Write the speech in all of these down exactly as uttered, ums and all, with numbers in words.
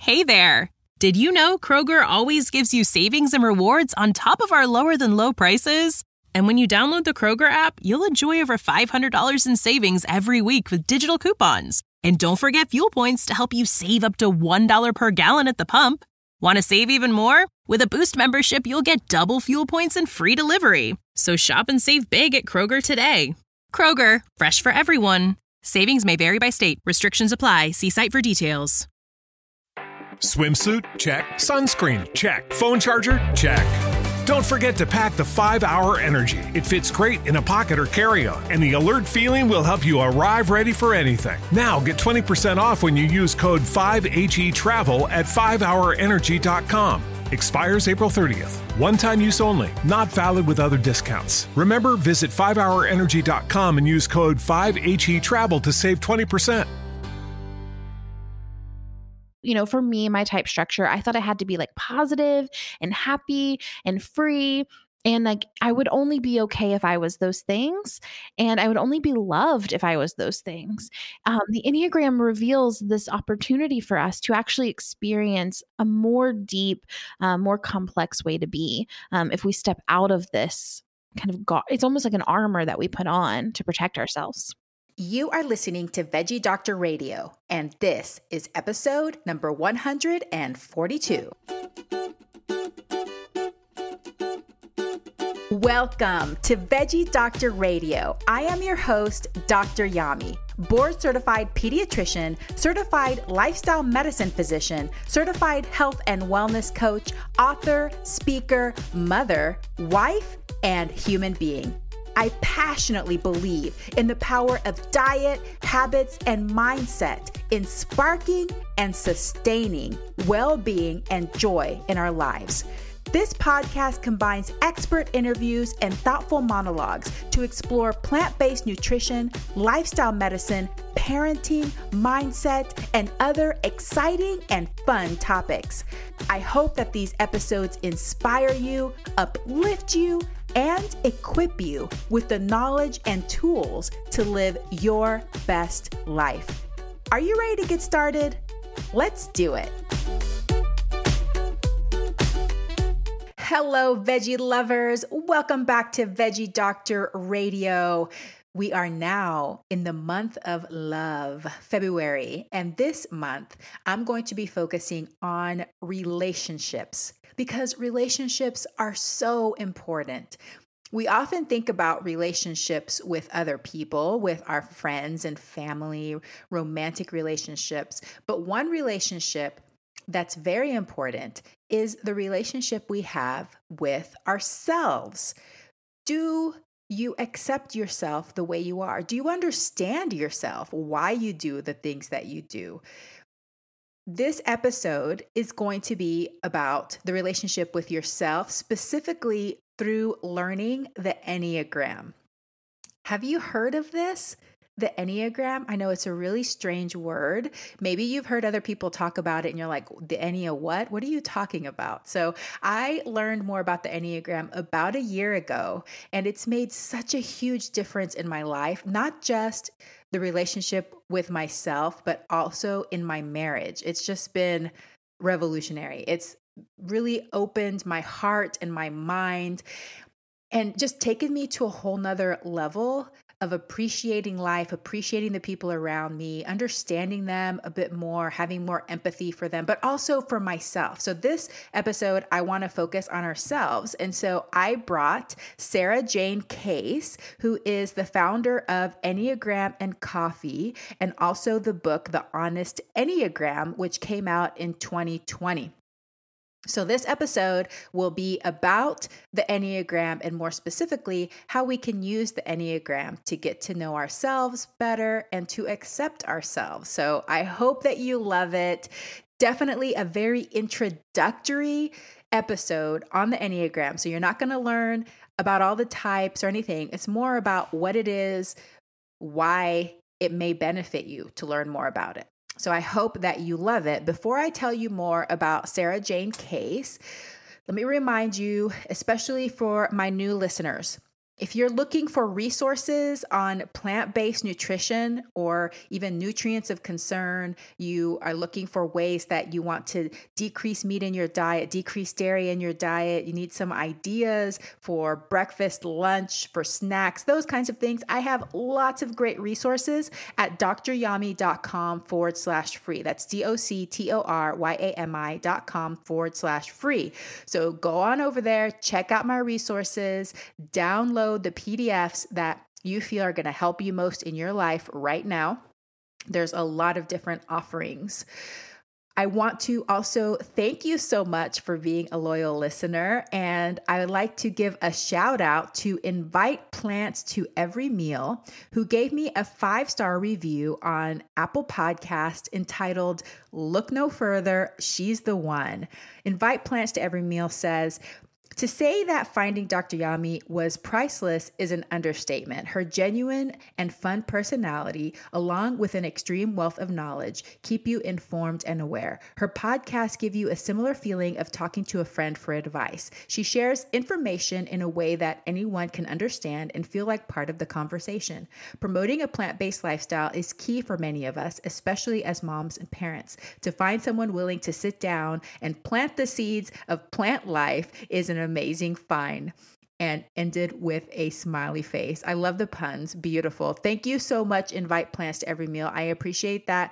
Hey there! Did you know Kroger always gives you savings and rewards on top of our lower-than-low prices? And when you download the Kroger app, you'll enjoy over five hundred dollars in savings every week with digital coupons. And don't forget fuel points to help you save up to one dollar per gallon at the pump. Want to save even more? With a Boost membership, you'll get double fuel points and free delivery. So shop and save big at Kroger today. Kroger, fresh for everyone. Savings may vary by state. Restrictions apply. See site for details. Swimsuit? Check. Sunscreen? Check. Phone charger? Check. Don't forget to pack the five hour Energy. It fits great in a pocket or carry-on, and the alert feeling will help you arrive ready for anything. Now get twenty percent off when you use code five H E travel at five hour energy dot com. Expires April thirtieth. One-time use only. Not valid with other discounts. Remember, visit five hour energy dot com and use code five H E travel to save twenty percent. You know, for me, my type structure, I thought I had to be like positive and happy and free. And like, I would only be okay if I was those things. And I would only be loved if I was those things. Um, the Enneagram reveals this opportunity for us to actually experience a more deep, uh, more complex way to be. Um, if we step out of this kind of, go- it's almost like an armor that we put on to protect ourselves. You are listening to Veggie Doctor Radio, and this is episode number one hundred forty-two. Welcome to Veggie Doctor Radio. I am your host, Doctor Yami, board-certified pediatrician, certified lifestyle medicine physician, certified health and wellness coach, author, speaker, mother, wife, and human being. I passionately believe in the power of diet, habits, and mindset in sparking and sustaining well-being and joy in our lives. This podcast combines expert interviews and thoughtful monologues to explore plant-based nutrition, lifestyle medicine, parenting, mindset, and other exciting and fun topics. I hope that these episodes inspire you, uplift you, and equip you with the knowledge and tools to live your best life. Are you ready to get started? Let's do it. Hello, veggie lovers. Welcome back to Veggie Doctor Radio. We are now in the month of love, February, and this month I'm going to be focusing on relationships because relationships are so important. We often think about relationships with other people, with our friends and family, romantic relationships, but one relationship that's very important is the relationship we have with ourselves. Do you accept yourself the way you are? Do you understand yourself, why you do the things that you do? This episode is going to be about the relationship with yourself, specifically through learning the Enneagram. Have you heard of this? The Enneagram? I know it's a really strange word. Maybe you've heard other people talk about it and you're like, the Ennea what? What are you talking about? So I learned more about the Enneagram about a year ago, and it's made such a huge difference in my life, not just the relationship with myself, but also in my marriage. It's just been revolutionary. It's really opened my heart and my mind and just taken me to a whole nother level of appreciating life, appreciating the people around me, understanding them a bit more, having more empathy for them, but also for myself. So this episode, I want to focus on ourselves. And so I brought Sarah Jane Case, who is the founder of Enneagram and Coffee, and also the book, The Honest Enneagram, which came out in twenty twenty. So this episode will be about the Enneagram and more specifically, how we can use the Enneagram to get to know ourselves better and to accept ourselves. So I hope that you love it. Definitely a very introductory episode on the Enneagram. So you're not going to learn about all the types or anything. It's more about what it is, why it may benefit you to learn more about it. So I hope that you love it. Before I tell you more about Sarah Jane Case, let me remind you, especially for my new listeners, If you're looking for resources on plant-based nutrition or even nutrients of concern, you are looking for ways that you want to decrease meat in your diet, decrease dairy in your diet, you need some ideas for breakfast, lunch, for snacks, those kinds of things, I have lots of great resources at doctoryami.com forward slash free. That's D-O-C-T-O-R-Y-A-M-I dot com forward slash free. So go on over there, check out my resources, download the P D Fs that you feel are going to help you most in your life right now. There's a lot of different offerings. I want to also thank you so much for being a loyal listener. And I would like to give a shout out to Invite Plants to Every Meal, who gave me a five-star review on Apple Podcast entitled, "Look No Further, She's the One." Invite Plants to Every Meal says, "To say that finding Doctor Yami was priceless is an understatement. Her genuine and fun personality, along with an extreme wealth of knowledge, keep you informed and aware. Her podcasts give you a similar feeling of talking to a friend for advice. She shares information in a way that anyone can understand and feel like part of the conversation. Promoting a plant-based lifestyle is key for many of us, especially as moms and parents. To find someone willing to sit down and plant the seeds of plant life is an amazing find." And ended with a smiley face. I love the puns. Beautiful. Thank you so much, Invite Plants to Every Meal. I appreciate that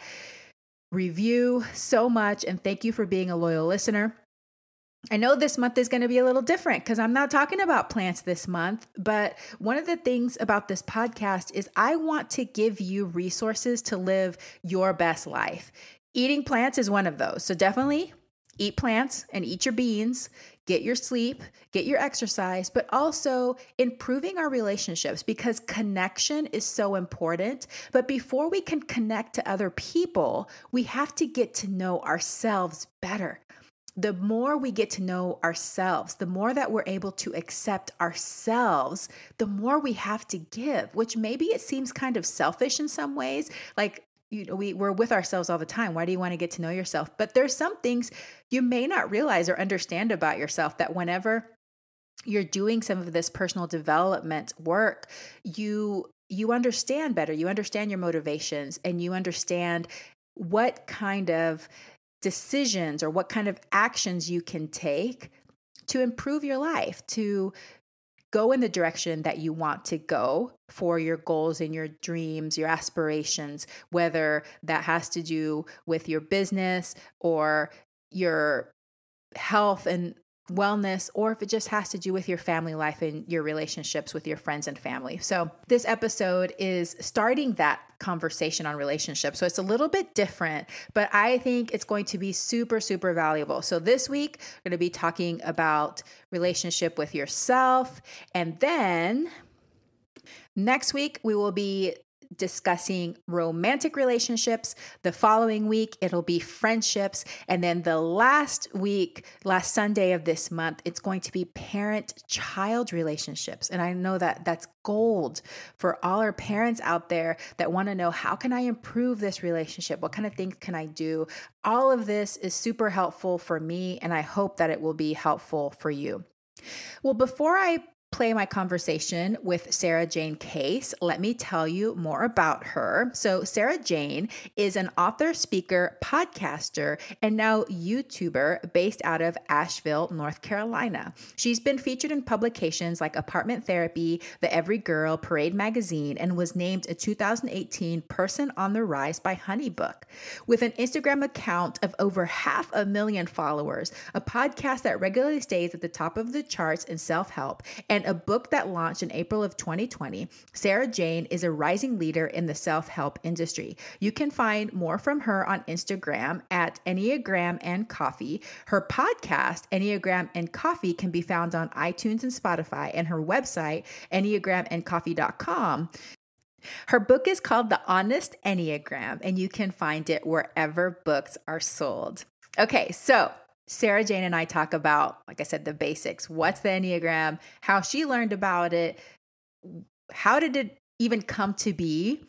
review so much. And thank you for being a loyal listener. I know this month is going to be a little different because I'm not talking about plants this month, but one of the things about this podcast is I want to give you resources to live your best life. Eating plants is one of those. So definitely eat plants and eat your beans, get your sleep, get your exercise, but also improving our relationships because connection is so important. But before we can connect to other people, we have to get to know ourselves better. The more we get to know ourselves, the more that we're able to accept ourselves, the more we have to give, which maybe it seems kind of selfish in some ways. Like, you know, we, we're with ourselves all the time. Why do you want to get to know yourself? But there's some things you may not realize or understand about yourself that whenever you're doing some of this personal development work, you you understand better. You understand your motivations and you understand what kind of decisions or what kind of actions you can take to improve your life, to go in the direction that you want to go for your goals and your dreams, your aspirations, whether that has to do with your business or your health and wellness, or if it just has to do with your family life and your relationships with your friends and family. So this episode is starting that conversation on relationships. So it's a little bit different, but I think it's going to be super, super valuable. So this week, we're going to be talking about relationship with yourself. And then next week, we will be discussing romantic relationships. The following week, it'll be friendships. And then the last week, last Sunday of this month, it's going to be parent-child relationships. And I know that that's gold for all our parents out there that want to know, how can I improve this relationship? What kind of things can I do? All of this is super helpful for me, and I hope that it will be helpful for you. Well, before I play my conversation with Sarah Jane Case, let me tell you more about her. So Sarah Jane is an author, speaker, podcaster, and now YouTuber based out of Asheville, North Carolina. She's been featured in publications like Apartment Therapy, The Every Girl, Parade Magazine, and was named a two thousand eighteen Person on the Rise by Honeybook. With an Instagram account of over half a million followers, a podcast that regularly stays at the top of the charts in self-help, and a book that launched in April of twenty twenty, Sarah Jane is a rising leader in the self-help industry. You can find more from her on Instagram at Enneagram and Coffee. Her podcast, Enneagram and Coffee, can be found on iTunes and Spotify, and her website, enneagram and coffee dot com. Her book is called The Honest Enneagram, and you can find it wherever books are sold. Okay, so Sarah Jane and I talk about, like I said, the basics. What's the Enneagram? How she learned about it? How did it even come to be?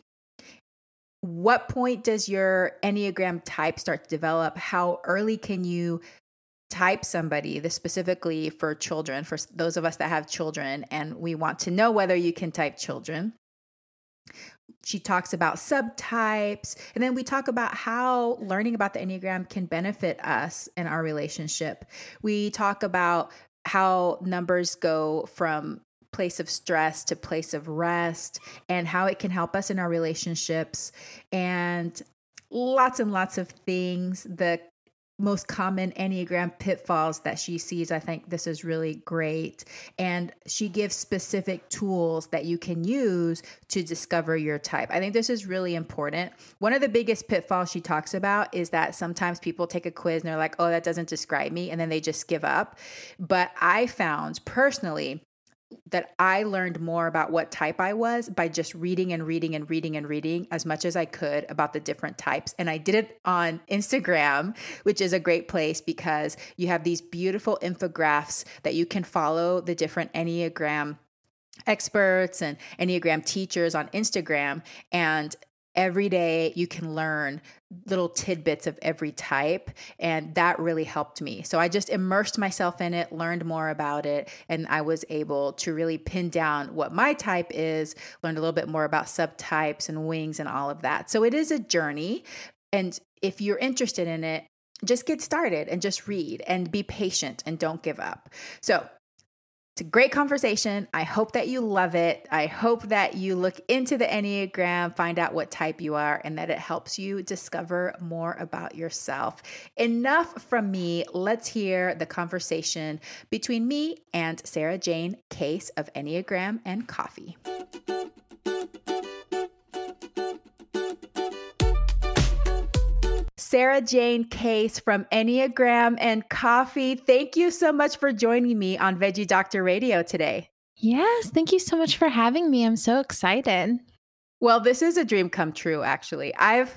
What point does your Enneagram type start to develop? How early can you type somebody, this specifically for children, for those of us that have children, and we want to know whether you can type children. She talks about subtypes, and then we talk about how learning about the Enneagram can benefit us in our relationship. We talk about how numbers go from place of stress to place of rest and how it can help us in our relationships, and lots and lots of things. The most common Enneagram pitfalls that she sees. I think this is really great. And she gives specific tools that you can use to discover your type. I think this is really important. One of the biggest pitfalls she talks about is that sometimes people take a quiz and they're like, oh, that doesn't describe me. And then they just give up. But I found personally that I learned more about what type I was by just reading and reading and reading and reading as much as I could about the different types. And I did it on Instagram, which is a great place because you have these beautiful infographics that you can follow the different Enneagram experts and Enneagram teachers on Instagram. And every day you can learn little tidbits of every type. And that really helped me. So I just immersed myself in it, learned more about it, and I was able to really pin down what my type is, learned a little bit more about subtypes and wings and all of that. So it is a journey. And if you're interested in it, just get started and just read and be patient and don't give up. So it's a great conversation. I hope that you love it. I hope that you look into the Enneagram, find out what type you are, and that it helps you discover more about yourself. Enough from me. Let's hear the conversation between me and Sarah Jane Case of Enneagram and Coffee. Sarah Jane Case from Enneagram and Coffee. Thank you so much for joining me on Veggie Doctor Radio today. Yes, thank you so much for having me. I'm so excited. Well, this is a dream come true, actually. I've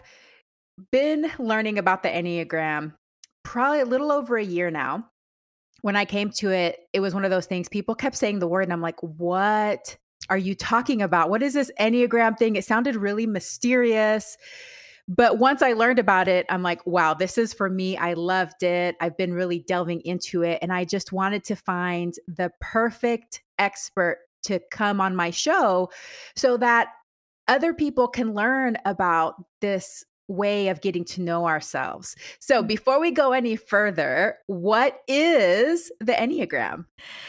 been learning about the Enneagram probably a little over a year now. When I came to it, it was one of those things people kept saying the word, and I'm like, what are you talking about? What is this Enneagram thing? It sounded really mysterious. But once I learned about it, I'm like, wow, this is for me. I loved it. I've been really delving into it. And I just wanted to find the perfect expert to come on my show so that other people can learn about this way of getting to know ourselves. So before we go any further, what is the Enneagram?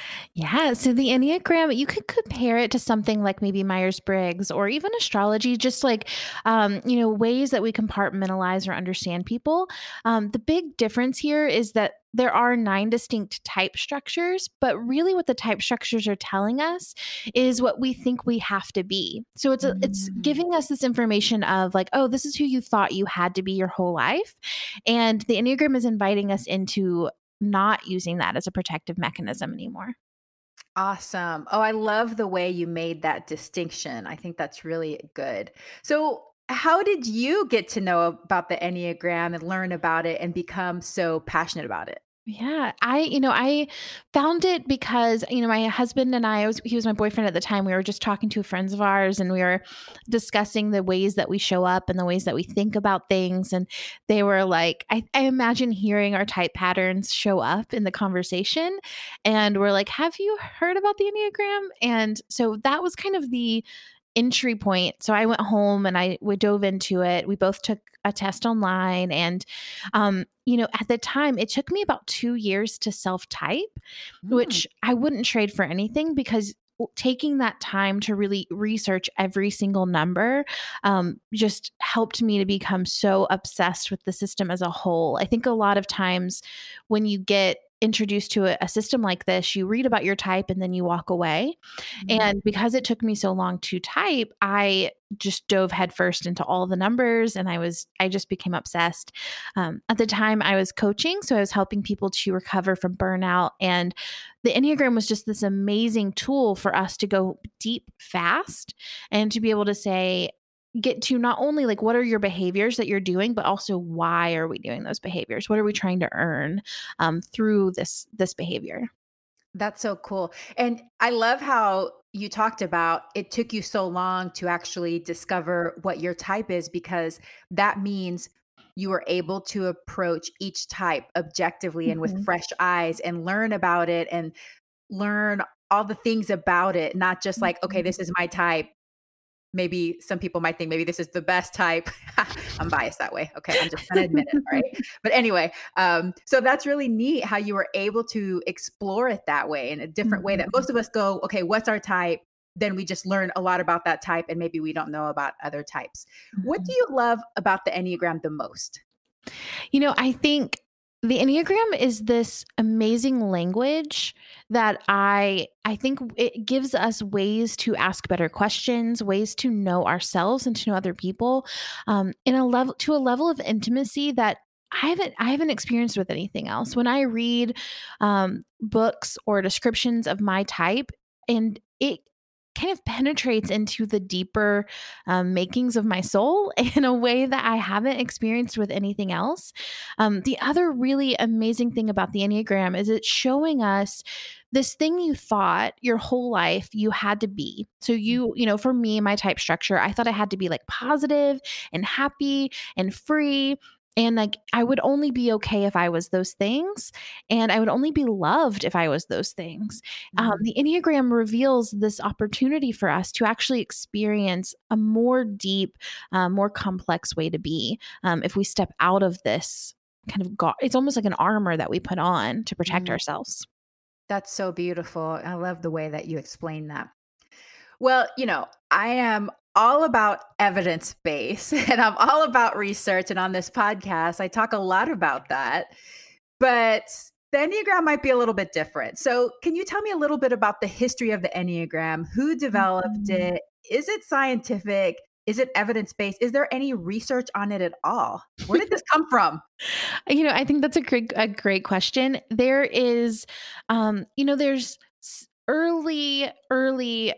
Yeah, so the Enneagram, you could compare it to something like maybe Myers-Briggs or even astrology, just like, um, you know, ways that we compartmentalize or understand people. Um, the big difference here is that there are nine distinct type structures, but really what the type structures are telling us is what we think we have to be. So it's a, mm-hmm. it's giving us this information of like, oh, this is who you thought you had to be your whole life. And the Enneagram is inviting us into not using that as a protective mechanism anymore. Awesome. Oh, I love the way you made that distinction. I think that's really good. So how did you get to know about the Enneagram and learn about it and become so passionate about it? Yeah, I, you know, I found it because, you know, my husband and I, I was, he was my boyfriend at the time. We were just talking to friends of ours and we were discussing the ways that we show up and the ways that we think about things. And they were like, I, I imagine hearing our type patterns show up in the conversation. And we're like, have you heard about the Enneagram? And so that was kind of the entry point. So I went home and I we dove into it. We both took a test online. And, um, you know, at the time, it took me about two years to self-type, mm. which I wouldn't trade for anything because taking that time to really research every single number um, just helped me to become so obsessed with the system as a whole. I think a lot of times when you get introduced to a, a system like this, you read about your type and then you walk away. Mm-hmm. And because it took me so long to type, I just dove headfirst into all the numbers and I was, I just became obsessed. Um, at the time I was coaching, so I was helping people to recover from burnout, and the Enneagram was just this amazing tool for us to go deep fast and to be able to say, get to not only like what are your behaviors that you're doing, but also why are we doing those behaviors? What are we trying to earn um, through this this behavior? That's so cool. And I love how you talked about it took you so long to actually discover what your type is, because that means you were able to approach each type objectively and with Mhm. fresh eyes and learn about it and learn all the things about it, not just like, okay, Mhm. this is my type. Maybe some people might think maybe this is the best type. I'm biased that way. Okay. I'm just going to admit it. All right. But anyway, um, so that's really neat how you were able to explore it that way in a different way that Mhm. most of us go, okay, what's our type? Then we just learn a lot about that type and maybe we don't know about other types. What do Mhm. you love about the Enneagram the most? You know, I think the Enneagram is this amazing language that I I think it gives us ways to ask better questions, ways to know ourselves and to know other people, um, in a level to a level of intimacy that I haven't I haven't experienced with anything else. When I read um, books or descriptions of my type, and it kind of penetrates into the deeper um, makings of my soul in a way that I haven't experienced with anything else. Um, the other really amazing thing about the Enneagram is it's showing us this thing you thought your whole life you had to be. So, you, you know, for me, my type structure, I thought I had to be like positive and happy and free. And like, I would only be okay if I was those things. And I would only be loved if I was those things. Um, Mm. the Enneagram reveals this opportunity for us to actually experience a more deep, uh, more complex way to be, um, if we step out of this kind of go- it's almost like an armor that we put on to protect Mm. ourselves. That's so beautiful. I love the way that you explain that. Well, you know, I am all about evidence base and I'm all about research. And on this podcast, I talk a lot about that. But the Enneagram might be a little bit different. So, can you tell me a little bit about the history of the Enneagram? Who developed Mhm. it? Is it scientific? Is it evidence based? Is there any research on it at all? Where did this come from? You know, I think that's a great a great question. There is, um, you know, there's s- early early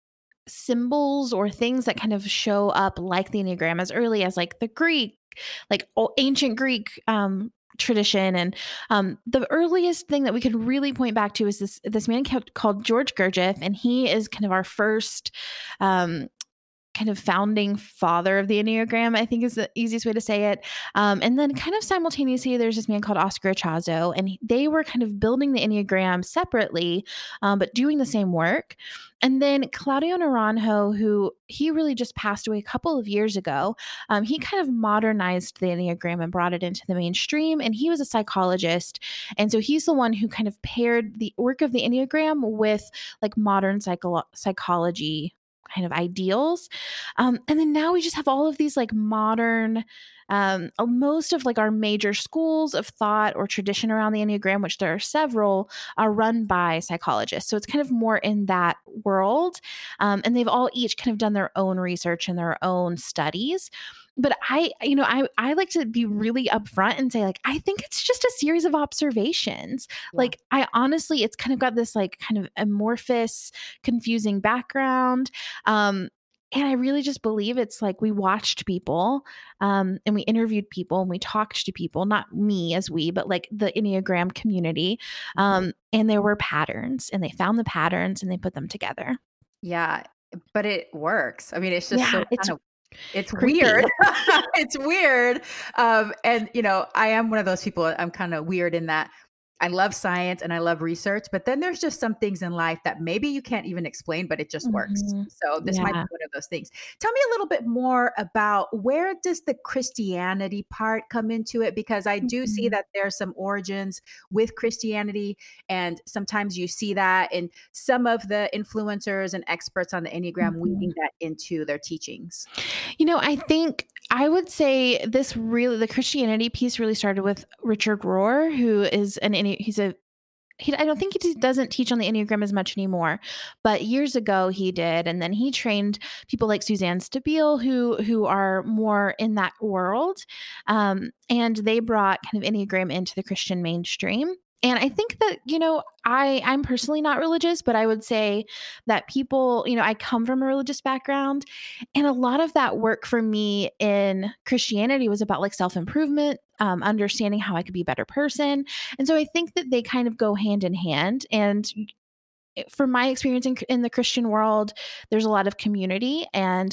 symbols or things that kind of show up like the Enneagram as early as like the Greek, like o- ancient Greek um, tradition. And um, the earliest thing that we could really point back to is this this man called, called George Gurdjieff, and he is kind of our first. Um, kind of founding father of the Enneagram, I think is the easiest way to say it. Um, and then kind of simultaneously, there's this man called Oscar Ichazo, and he- they were kind of building the Enneagram separately, um, but doing the same work. And then Claudio Naranjo, who he really just passed away a couple of years ago, um, he kind of modernized the Enneagram and brought it into the mainstream. And he was a psychologist. And so he's the one who kind of paired the work of the Enneagram with like modern psycho- psychology kind of ideals. Um, and then now we just have all of these like modern, um, uh, most of like our major schools of thought or tradition around the Enneagram, which there are several, are run by psychologists. So it's kind of more in that world. Um, and they've all each kind of done their own research and their own studies. But I, you know, I, I like to be really upfront and say, like, I think it's just a series of observations. Yeah. Like, I honestly, it's kind of got this like kind of amorphous, confusing background. Um, and I really just believe it's like we watched people, um, and we interviewed people and we talked to people, not me as we, but like the Enneagram community. Um, and there were patterns, and they found the patterns and they put them together. Yeah, but it works. I mean, it's just Yeah, so it's kind of it's creepy. weird. It's weird. Um, and you know, I am one of those people, I'm kind of weird in that I love science and I love research, but then there's just some things in life that maybe you can't even explain, but it just works. Mhm. So this might be Yeah. one of those things. Tell me a little bit more about where does the Christianity part come into it? Because I do see Mhm. that there's some origins with Christianity, and sometimes you see that in some of the influencers and experts on the Enneagram Mhm. weaving that into their teachings. You know, I think I would say this really, the Christianity piece really started with Richard Rohr, who is an, Enne- he's a, he, I don't think he t- doesn't teach on the Enneagram as much anymore, but years ago he did. And then he trained people like Suzanne Stabile, who, who are more in that world. Um, and they brought kind of Enneagram into the Christian mainstream. And I think that, you know, I, I'm personally not religious, but I would say that people, you know, I come from a religious background, and a lot of that work for me in Christianity was about like self improvement, um, understanding how I could be a better person. And so I think that they kind of go hand in hand. And from my experience in, in the Christian world, there's a lot of community, and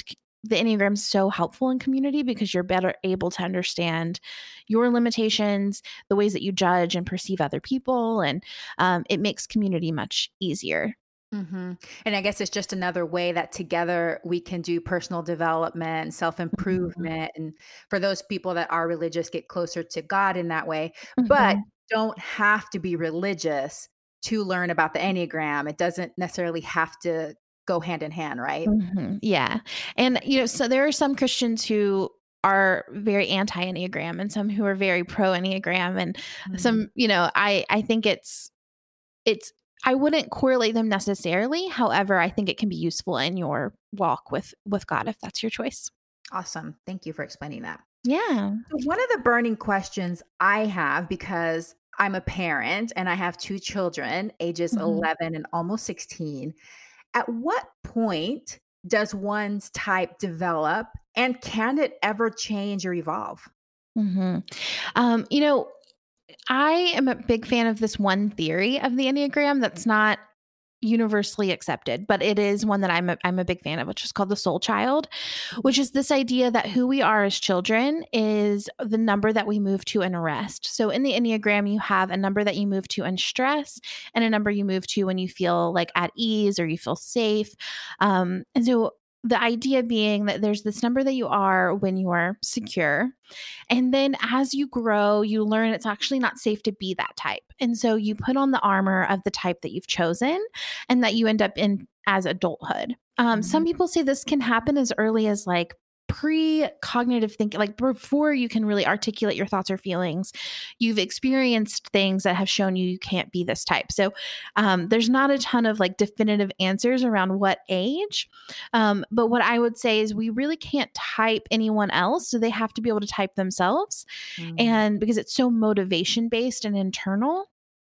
the Enneagram is so helpful in community because you're better able to understand your limitations, the ways that you judge and perceive other people. And um, it makes community much easier. Mm-hmm. And I guess it's just another way that together we can do personal development, self-improvement. Mm-hmm. And for those people that are religious, get closer to God in that way, mm-hmm. but don't have to be religious to learn about the Enneagram. It doesn't necessarily have to go hand in hand, right? Mm-hmm. Yeah. And, you know, so there are some Christians who are very anti-Enneagram and some who are very pro-Enneagram. And mm-hmm. some, you know, I, I think it's, it's, I wouldn't correlate them necessarily. However, I think it can be useful in your walk with, with God, if that's your choice. Awesome. Thank you for explaining that. Yeah. So one of the burning questions I have, because I'm a parent and I have two children, ages mm-hmm. eleven and almost sixteen. At what point does one's type develop, and can it ever change or evolve? Mm-hmm. Um, you know, I am a big fan of this one theory of the Enneagram that's not universally accepted, but it is one that I'm a, I'm a big fan of, which is called the soul child, which is this idea that who we are as children is the number that we move to in rest. So in the Enneagram, you have a number that you move to in stress and a number you move to when you feel like at ease or you feel safe. Um, and so the idea being that there's this number that you are when you are secure. And then as you grow, you learn it's actually not safe to be that type. And so you put on the armor of the type that you've chosen and that you end up in as adulthood. Um, mm-hmm. Some people say this can happen as early as like pre-cognitive thinking, like before you can really articulate your thoughts or feelings, you've experienced things that have shown you you can't be this type. So um, there's not a ton of like definitive answers around what age. Um, but what I would say is we really can't type anyone else. So they have to be able to type themselves. Mm. And because it's so motivation based and internal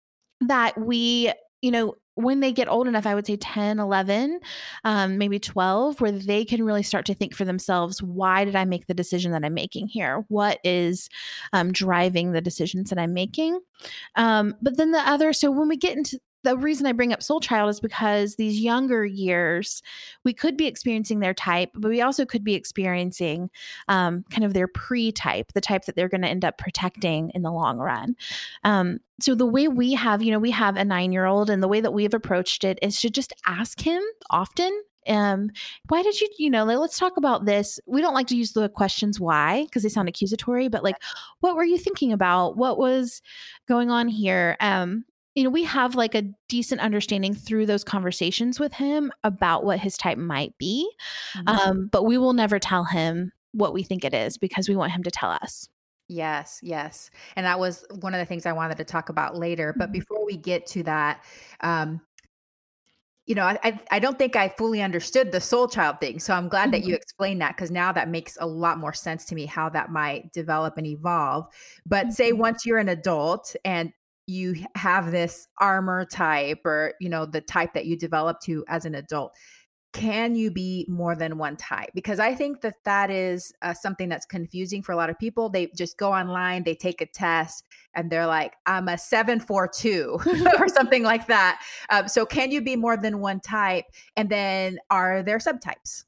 that we, you know, when they get old enough, I would say ten, eleven, um, maybe twelve, where they can really start to think for themselves, why did I make the decision that I'm making here? What is um, driving the decisions that I'm making? Um, but then the other, so when we get into the reason I bring up soul child is because these younger years, we could be experiencing their type, but we also could be experiencing um, kind of their pre-type, the type that they're going to end up protecting in the long run. Um, so the way we have, you know, we have a nine-year-old, and the way that we've approached it is to just ask him often, um, why did you, you know, like, let's talk about this. We don't like to use the questions why, because they sound accusatory, but like, what were you thinking about? What was going on here? Um, you know, we have like a decent understanding through those conversations with him about what his type might be. Mm-hmm. Um, but we will never tell him what we think it is because we want him to tell us. Yes, yes. And that was one of the things I wanted to talk about later. But before we get to that, um, you know, I, I I don't think I fully understood the soul child thing. So I'm glad mm-hmm. that you explained that, because now that makes a lot more sense to me how that might develop and evolve. But mm-hmm. say once you're an adult and you have this armor type, or, you know, the type that you develop to as an adult, can you be more than one type? Because I think that that is uh, something that's confusing for a lot of people. They just go online, they take a test, and they're like, I'm a seven four two or something like that. Um, so can you be more than one type? And then are there subtypes?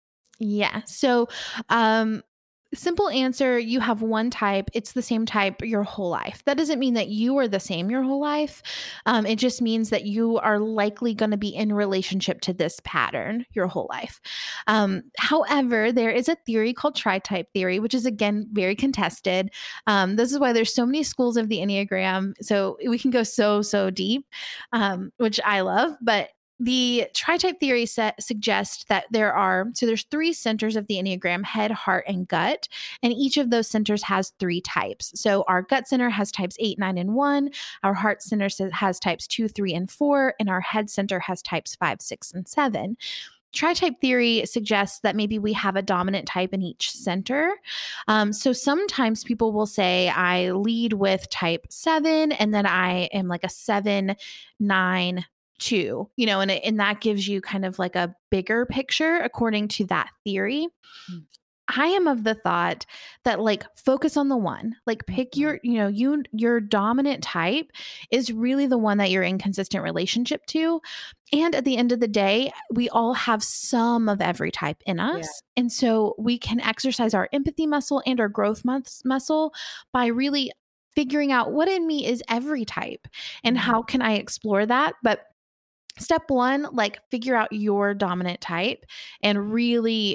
Yeah. So, um, simple answer, you have one type. It's the same type your whole life. That doesn't mean that you are the same your whole life. Um, it just means that you are likely going to be in relationship to this pattern your whole life. Um, however, there is a theory called tri-type theory, which is, again, very contested. Um, this is why there's so many schools of the Enneagram. So we can go so, so deep, um, which I love. But the tri-type theory set suggests that there are, so there's three centers of the Enneagram: head, heart, and gut. And each of those centers has three types. So our gut center has types eight, nine, and one. Our heart center has types two, three, and four. And our head center has types five, six, and seven. Tri-type theory suggests that maybe we have a dominant type in each center. Um, so sometimes people will say, I lead with type seven, and then I am like a seven, nine, two, you know, and, it, and that gives you kind of like a bigger picture according to that theory. Mm. I am of the thought that like focus on the one, like pick your, you know, you, your dominant type is really the one that you're in consistent relationship to. And at the end of the day, we all have some of every type in us. Yeah. And so we can exercise our empathy muscle and our growth mus- muscle by really figuring out what in me is every type and mm-hmm. how can I explore that. But step one, like figure out your dominant type and really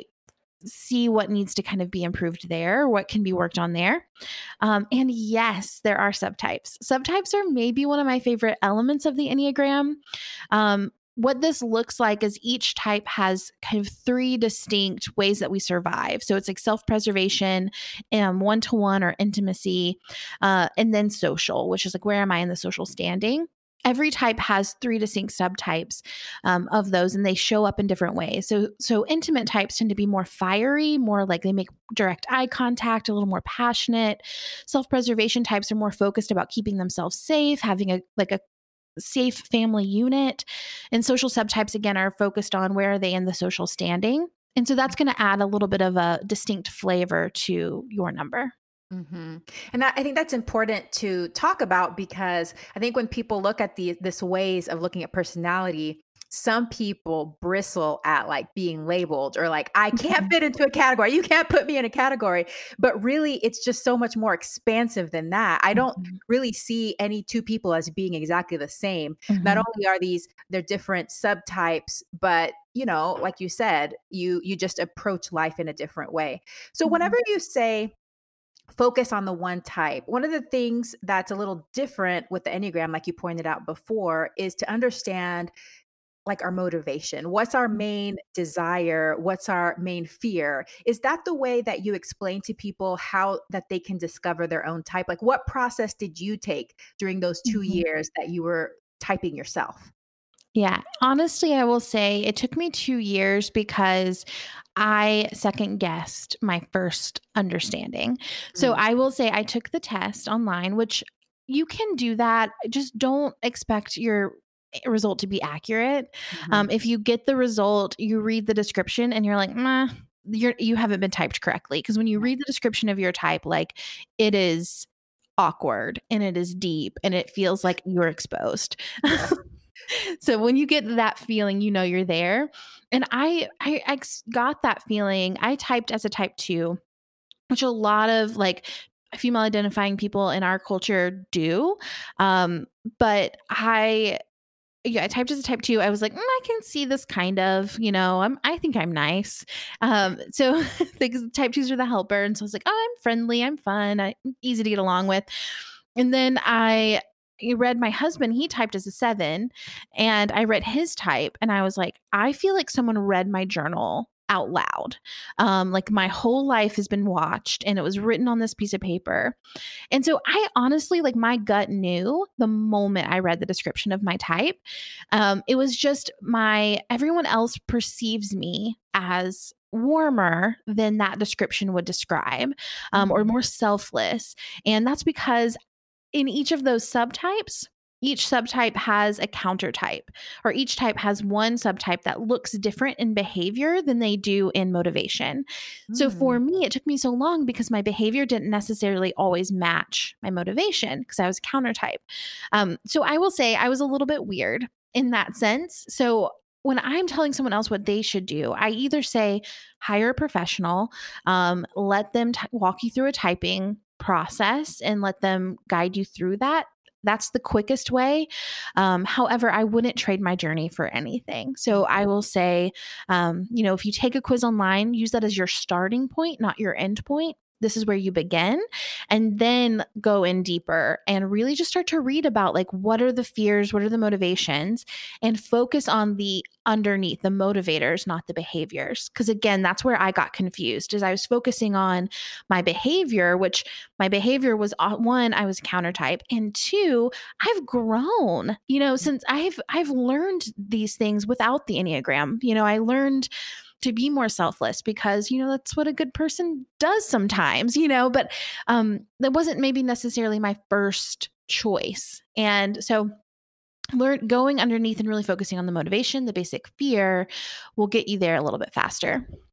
see what needs to kind of be improved there, what can be worked on there. Um, and yes, there are subtypes. Subtypes are maybe one of my favorite elements of the Enneagram. Um, what this looks like is each type has kind of three distinct ways that we survive. So it's like self-preservation, um, one-to-one or intimacy, uh, and then social, which is like, where am I in the social standing? Every type has three distinct subtypes um, of those, and they show up in different ways. So, so intimate types tend to be more fiery, more like they make direct eye contact, a little more passionate. Self-preservation types are more focused about keeping themselves safe, having a like a safe family unit. And social subtypes, again, are focused on where are they in the social standing. And so that's going to add a little bit of a distinct flavor to your number. Mm-hmm. And that, I think that's important to talk about, because I think when people look at the this ways of looking at personality, some people bristle at like being labeled or like, I can't fit into a category. You can't put me in a category. But really, it's just so much more expansive than that. I don't mm-hmm. really see any two people as being exactly the same. Mm-hmm. Not only are these, they're different subtypes, but you know, like you said, you you just approach life in a different way. So mm-hmm. whenever you say focus on the one type, one of the things that's a little different with the Enneagram, like you pointed out before, is to understand like our motivation. What's our main desire? What's our main fear? Is that the way that you explain to people how that they can discover their own type? Like what process did you take during those two mm-hmm. years that you were typing yourself? Yeah, honestly, I will say it took me two years because I second guessed my first understanding. Mm-hmm. So I will say I took the test online, which you can do that. Just don't expect your result to be accurate. Mm-hmm. Um, if you get the result, you read the description and you're like, nah, you're, you haven't been typed correctly. Because when you read the description of your type, like it is awkward and it is deep and it feels like you're exposed. Yeah. So when you get that feeling, you know you're there. And I, I, I got that feeling. I typed as a type two, which a lot of like female identifying people in our culture do. Um, but I, yeah, I typed as a type two. I was like, mm, I can see this kind of, you know, I'm, I think I'm nice. Um, so the type twos are the helper. And so I was like, oh, I'm friendly. I'm fun. I'm easy to get along with. And then I, I read my husband, he typed as a seven, and I read his type and I was like, I feel like someone read my journal out loud. Um, like my whole life has been watched and it was written on this piece of paper. And so I honestly, like my gut knew the moment I read the description of my type. Um, it was just my, everyone else perceives me as warmer than that description would describe, um, or more selfless. And that's because in each of those subtypes, each subtype has a counter type, or each type has one subtype that looks different in behavior than they do in motivation. Mm. So for me, it took me so long because my behavior didn't necessarily always match my motivation because I was counter type. Um, so I will say I was a little bit weird in that sense. So when I'm telling someone else what they should do, I either say, hire a professional, um, let them t- walk you through a typing process and let them guide you through that. That's the quickest way. Um, however, I wouldn't trade my journey for anything. So I will say, um, you know, if you take a quiz online, use that as your starting point, not your end point. This is where you begin, and then go in deeper and really just start to read about like, what are the fears? What are the motivations? And focus on the underneath, the motivators, not the behaviors. Because again, that's where I got confused, is I was focusing on my behavior, which my behavior was one, I was counter type, and two, I've grown, you know, since I've, I've learned these things without the Enneagram. You know, I learned to be more selfless because, you know, that's what a good person does sometimes, you know, but um, that wasn't maybe necessarily my first choice. And so learn going underneath and really focusing on the motivation, the basic fear will get you there a little bit faster.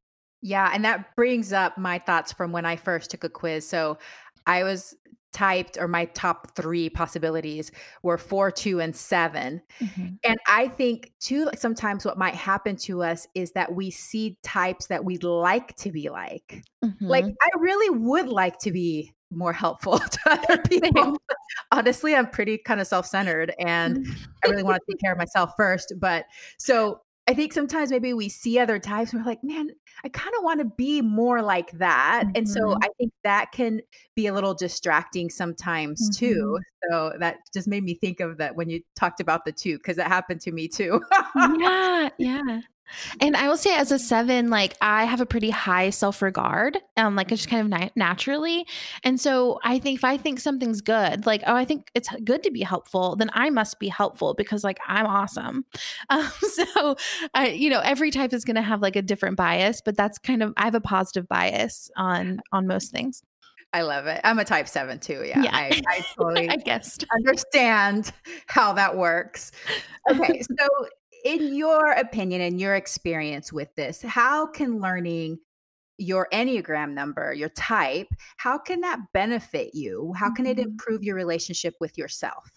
Yeah. And that brings up my thoughts from when I first took a quiz. So I was typed, or my top three possibilities were four, two, and seven. Mm-hmm. And I think too, sometimes what might happen to us is that we see types that we'd like to be like. Mm-hmm. Like, I really would like to be more helpful to other people. Honestly, I'm pretty kind of self-centered, and I really want to take care of myself first. But so I think sometimes maybe we see other types and we're like, man, I kind of want to be more like that. Mm-hmm. And so I think that can be a little distracting sometimes mm-hmm. too. So that just made me think of that when you talked about the two, because that happened to me too. Yeah. Yeah. And I will say as a seven, like I have a pretty high self-regard, um, like it's just kind of na- naturally. And so I think if I think something's good, like, oh, I think it's good to be helpful, then I must be helpful because like I'm awesome. Um, so I, you know, every type is going to have like a different bias, but that's kind of, I have a positive bias on, on most things. I love it. I'm a type seven too. Yeah. yeah. I, I totally I guessed. understand how that works. Okay. So in your opinion and your experience with this, how can learning your Enneagram number, your type, how can that benefit you? How can it improve your relationship with yourself?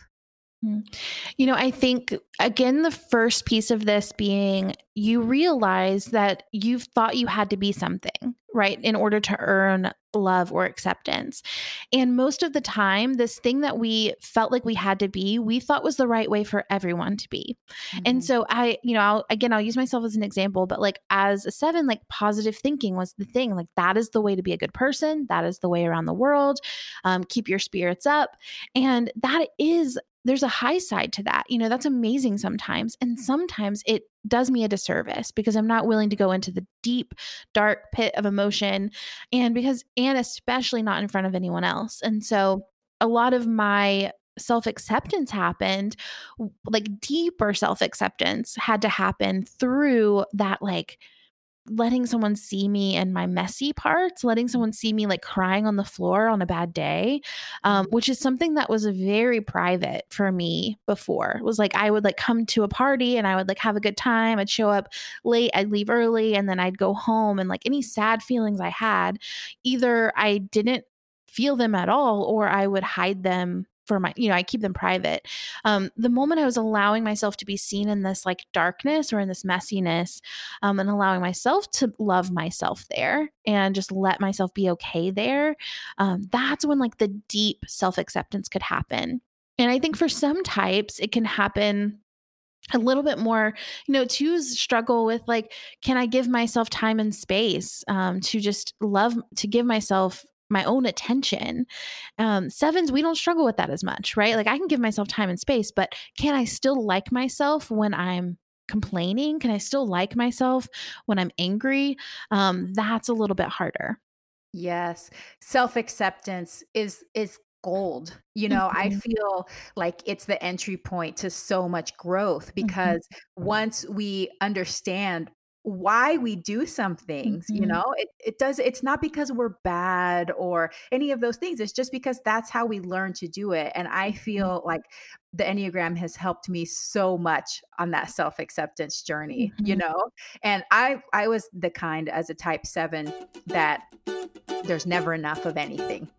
You know, I think, again, the first piece of this being you realize that you've thought you had to be something, right, in order to earn love or acceptance. And most of the time, this thing that we felt like we had to be, we thought was the right way for everyone to be. Mm-hmm. And so I, you know, I'll, again, I'll use myself as an example, but like as a seven, like positive thinking was the thing. Like that is the way to be a good person. That is the way around the world. Um, keep your spirits up. And that is there's a high side to that. You know, that's amazing sometimes. And sometimes it does me a disservice because I'm not willing to go into the deep, dark pit of emotion. And because, and especially not in front of anyone else. And so a lot of my self-acceptance happened, like deeper self-acceptance had to happen through that, like, letting someone see me and my messy parts, letting someone see me like crying on the floor on a bad day, um, which is something that was very private for me before. It was like, I would like come to a party and I would like have a good time. I'd show up late, I'd leave early, and then I'd go home, and like any sad feelings I had, either I didn't feel them at all, or I would hide them for my, you know, I keep them private. Um, the moment I was allowing myself to be seen in this like darkness or in this messiness, um, and allowing myself to love myself there and just let myself be okay there, um, that's when like the deep self-acceptance could happen. And I think for some types, it can happen a little bit more, you know, twos struggle with like, can I give myself time and space, um, to just love, to give myself my own attention. Um, sevens, we don't struggle with that as much, right? Like I can give myself time and space, but can I still like myself when I'm complaining? Can I still like myself when I'm angry? Um, that's a little bit harder. Yes. Self-acceptance is, is gold. You know, mm-hmm. I feel like it's the entry point to so much growth because mm-hmm. once we understand why we do some things, mm-hmm. you know, it, it does, it's not because we're bad or any of those things. It's just because that's how we learn to do it. And I feel like the Enneagram has helped me so much on that self-acceptance journey, mm-hmm. you know, and I, I was the kind as a type seven that there's never enough of anything.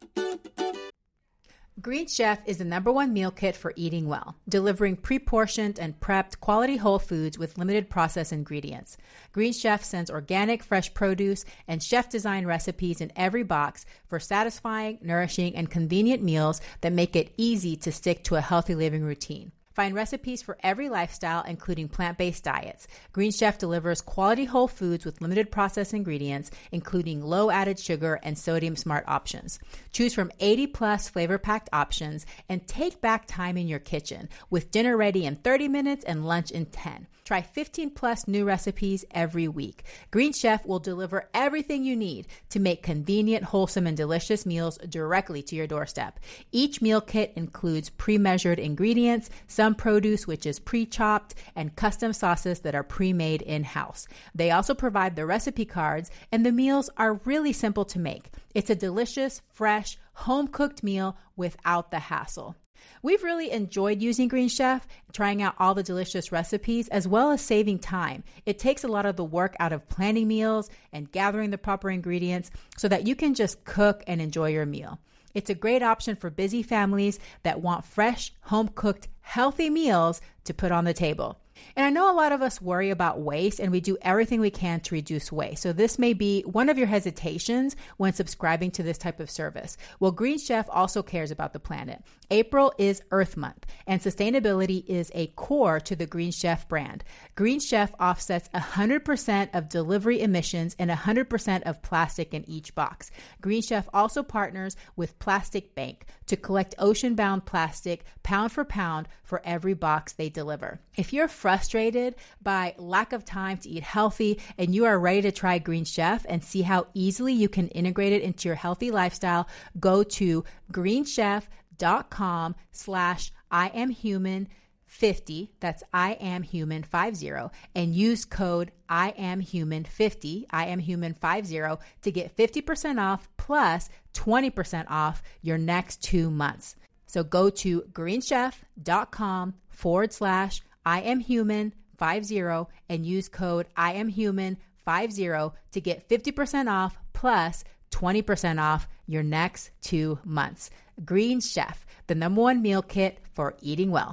Green Chef is the number one meal kit for eating well, delivering pre-portioned and prepped quality whole foods with limited processed ingredients. Green Chef sends organic, fresh produce and chef-designed recipes in every box for satisfying, nourishing, and convenient meals that make it easy to stick to a healthy living routine. Find recipes for every lifestyle, including plant-based diets. Green Chef delivers quality whole foods with limited processed ingredients, including low added sugar and sodium smart options. Choose from eighty plus flavor-packed options and take back time in your kitchen with dinner ready in thirty minutes and lunch in ten. Try fifteen plus new recipes every week. Green Chef will deliver everything you need to make convenient, wholesome, and delicious meals directly to your doorstep. Each meal kit includes pre-measured ingredients, some produce which is pre-chopped, and custom sauces that are pre-made in-house. They also provide the recipe cards, and the meals are really simple to make. It's a delicious, fresh, home-cooked meal without the hassle. We've really enjoyed using Green Chef, trying out all the delicious recipes, as well as saving time. It takes a lot of the work out of planning meals and gathering the proper ingredients so that you can just cook and enjoy your meal. It's a great option for busy families that want fresh, home-cooked, healthy meals to put on the table. And I know a lot of us worry about waste, and we do everything we can to reduce waste. So this may be one of your hesitations when subscribing to this type of service. Well, Green Chef also cares about the planet. April is Earth Month, and sustainability is a core to the Green Chef brand. Green Chef offsets one hundred percent of delivery emissions and one hundred percent of plastic in each box. Green Chef also partners with Plastic Bank to collect ocean-bound plastic pound for pound for every box they deliver. If you're frustrated by lack of time to eat healthy and you are ready to try Green Chef and see how easily you can integrate it into your healthy lifestyle, go to greenchef.com slash I am human 50, that's I am human 50, and use code I am human 50, I am human 50 to get fifty percent off plus twenty percent off your next two months. So go to greenchef.com forward slash I am human 50 and use code I am human 50 to get fifty percent off plus twenty percent off your next two months. Green Chef, the number one meal kit for eating well.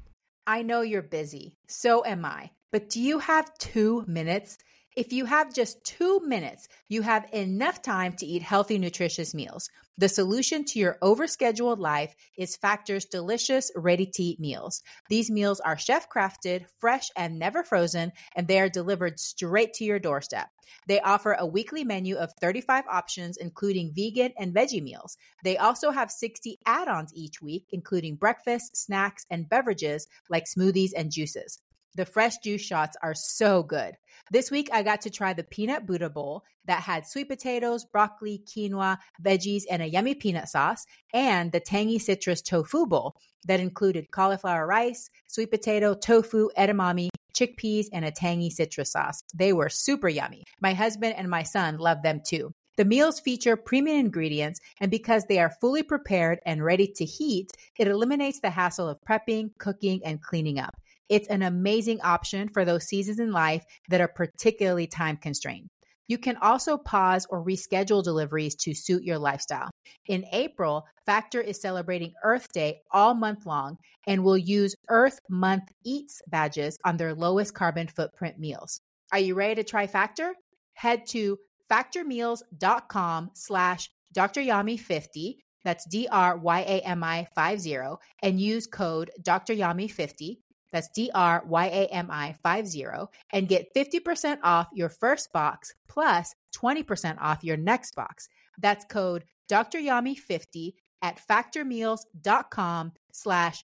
I know you're busy, so am I, but do you have two minutes? If you have just two minutes, you have enough time to eat healthy, nutritious meals. The solution to your overscheduled life is Factor's delicious, ready-to-eat meals. These meals are chef-crafted, fresh, and never frozen, and they are delivered straight to your doorstep. They offer a weekly menu of thirty-five options, including vegan and veggie meals. They also have sixty add-ons each week, including breakfast, snacks, and beverages like smoothies and juices. The fresh juice shots are so good. This week, I got to try the peanut Buddha bowl that had sweet potatoes, broccoli, quinoa, veggies, and a yummy peanut sauce, and the tangy citrus tofu bowl that included cauliflower rice, sweet potato, tofu, edamame, chickpeas, and a tangy citrus sauce. They were super yummy. My husband and my son loved them too. The meals feature premium ingredients, and because they are fully prepared and ready to heat, it eliminates the hassle of prepping, cooking, and cleaning up. It's an amazing option for those seasons in life that are particularly time constrained. You can also pause or reschedule deliveries to suit your lifestyle. In April, Factor is celebrating Earth Day all month long and will use Earth Month Eats badges on their lowest carbon footprint meals. Are you ready to try Factor? Head to factormeals.com slash DrYami50, that's D R Y A M I 50, and use code D R Yami fifty. That's D R Y A M I 50, and get fifty percent off your first box plus twenty percent off your next box. That's code D R Yami fifty at factormeals.com slash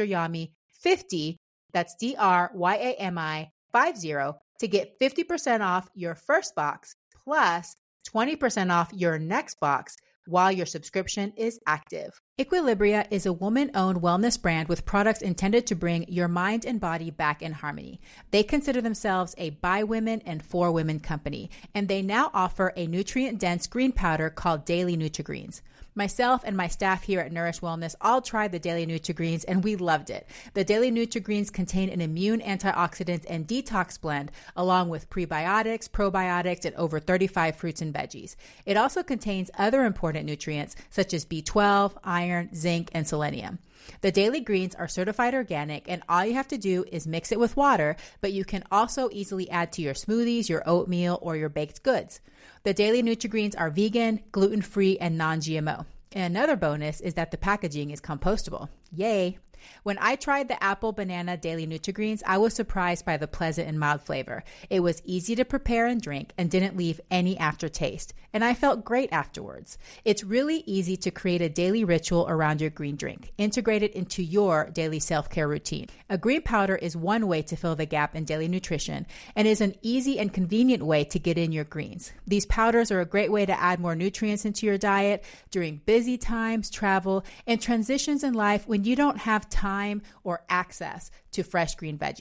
DrYami50. That's D R Y A M I 50 to get fifty percent off your first box plus twenty percent off your next box while your subscription is active. Equilibria is a woman-owned wellness brand with products intended to bring your mind and body back in harmony. They consider themselves a by women and for women company, and they now offer a nutrient-dense green powder called Daily Nutri-Greens. Myself and my staff here at Nourish Wellness all tried the Daily Nutri-Greens and we loved it. The Daily Nutri-Greens contain an immune antioxidant and detox blend along with prebiotics, probiotics, and over thirty-five fruits and veggies. It also contains other important nutrients such as B twelve, iron, zinc, and selenium. The Daily Greens are certified organic, and all you have to do is mix it with water, but you can also easily add to your smoothies, your oatmeal, or your baked goods. The Daily Nutri-Greens are vegan, gluten-free, and non-G M O. And another bonus is that the packaging is compostable. Yay! When I tried the apple banana Daily Nutri-Greens, I was surprised by the pleasant and mild flavor. It was easy to prepare and drink and didn't leave any aftertaste, and I felt great afterwards. It's really easy to create a daily ritual around your green drink. Integrate it into your daily self-care routine. A green powder is one way to fill the gap in daily nutrition and is an easy and convenient way to get in your greens. These powders are a great way to add more nutrients into your diet during busy times, travel, and transitions in life when you don't have time or access to fresh green veggies.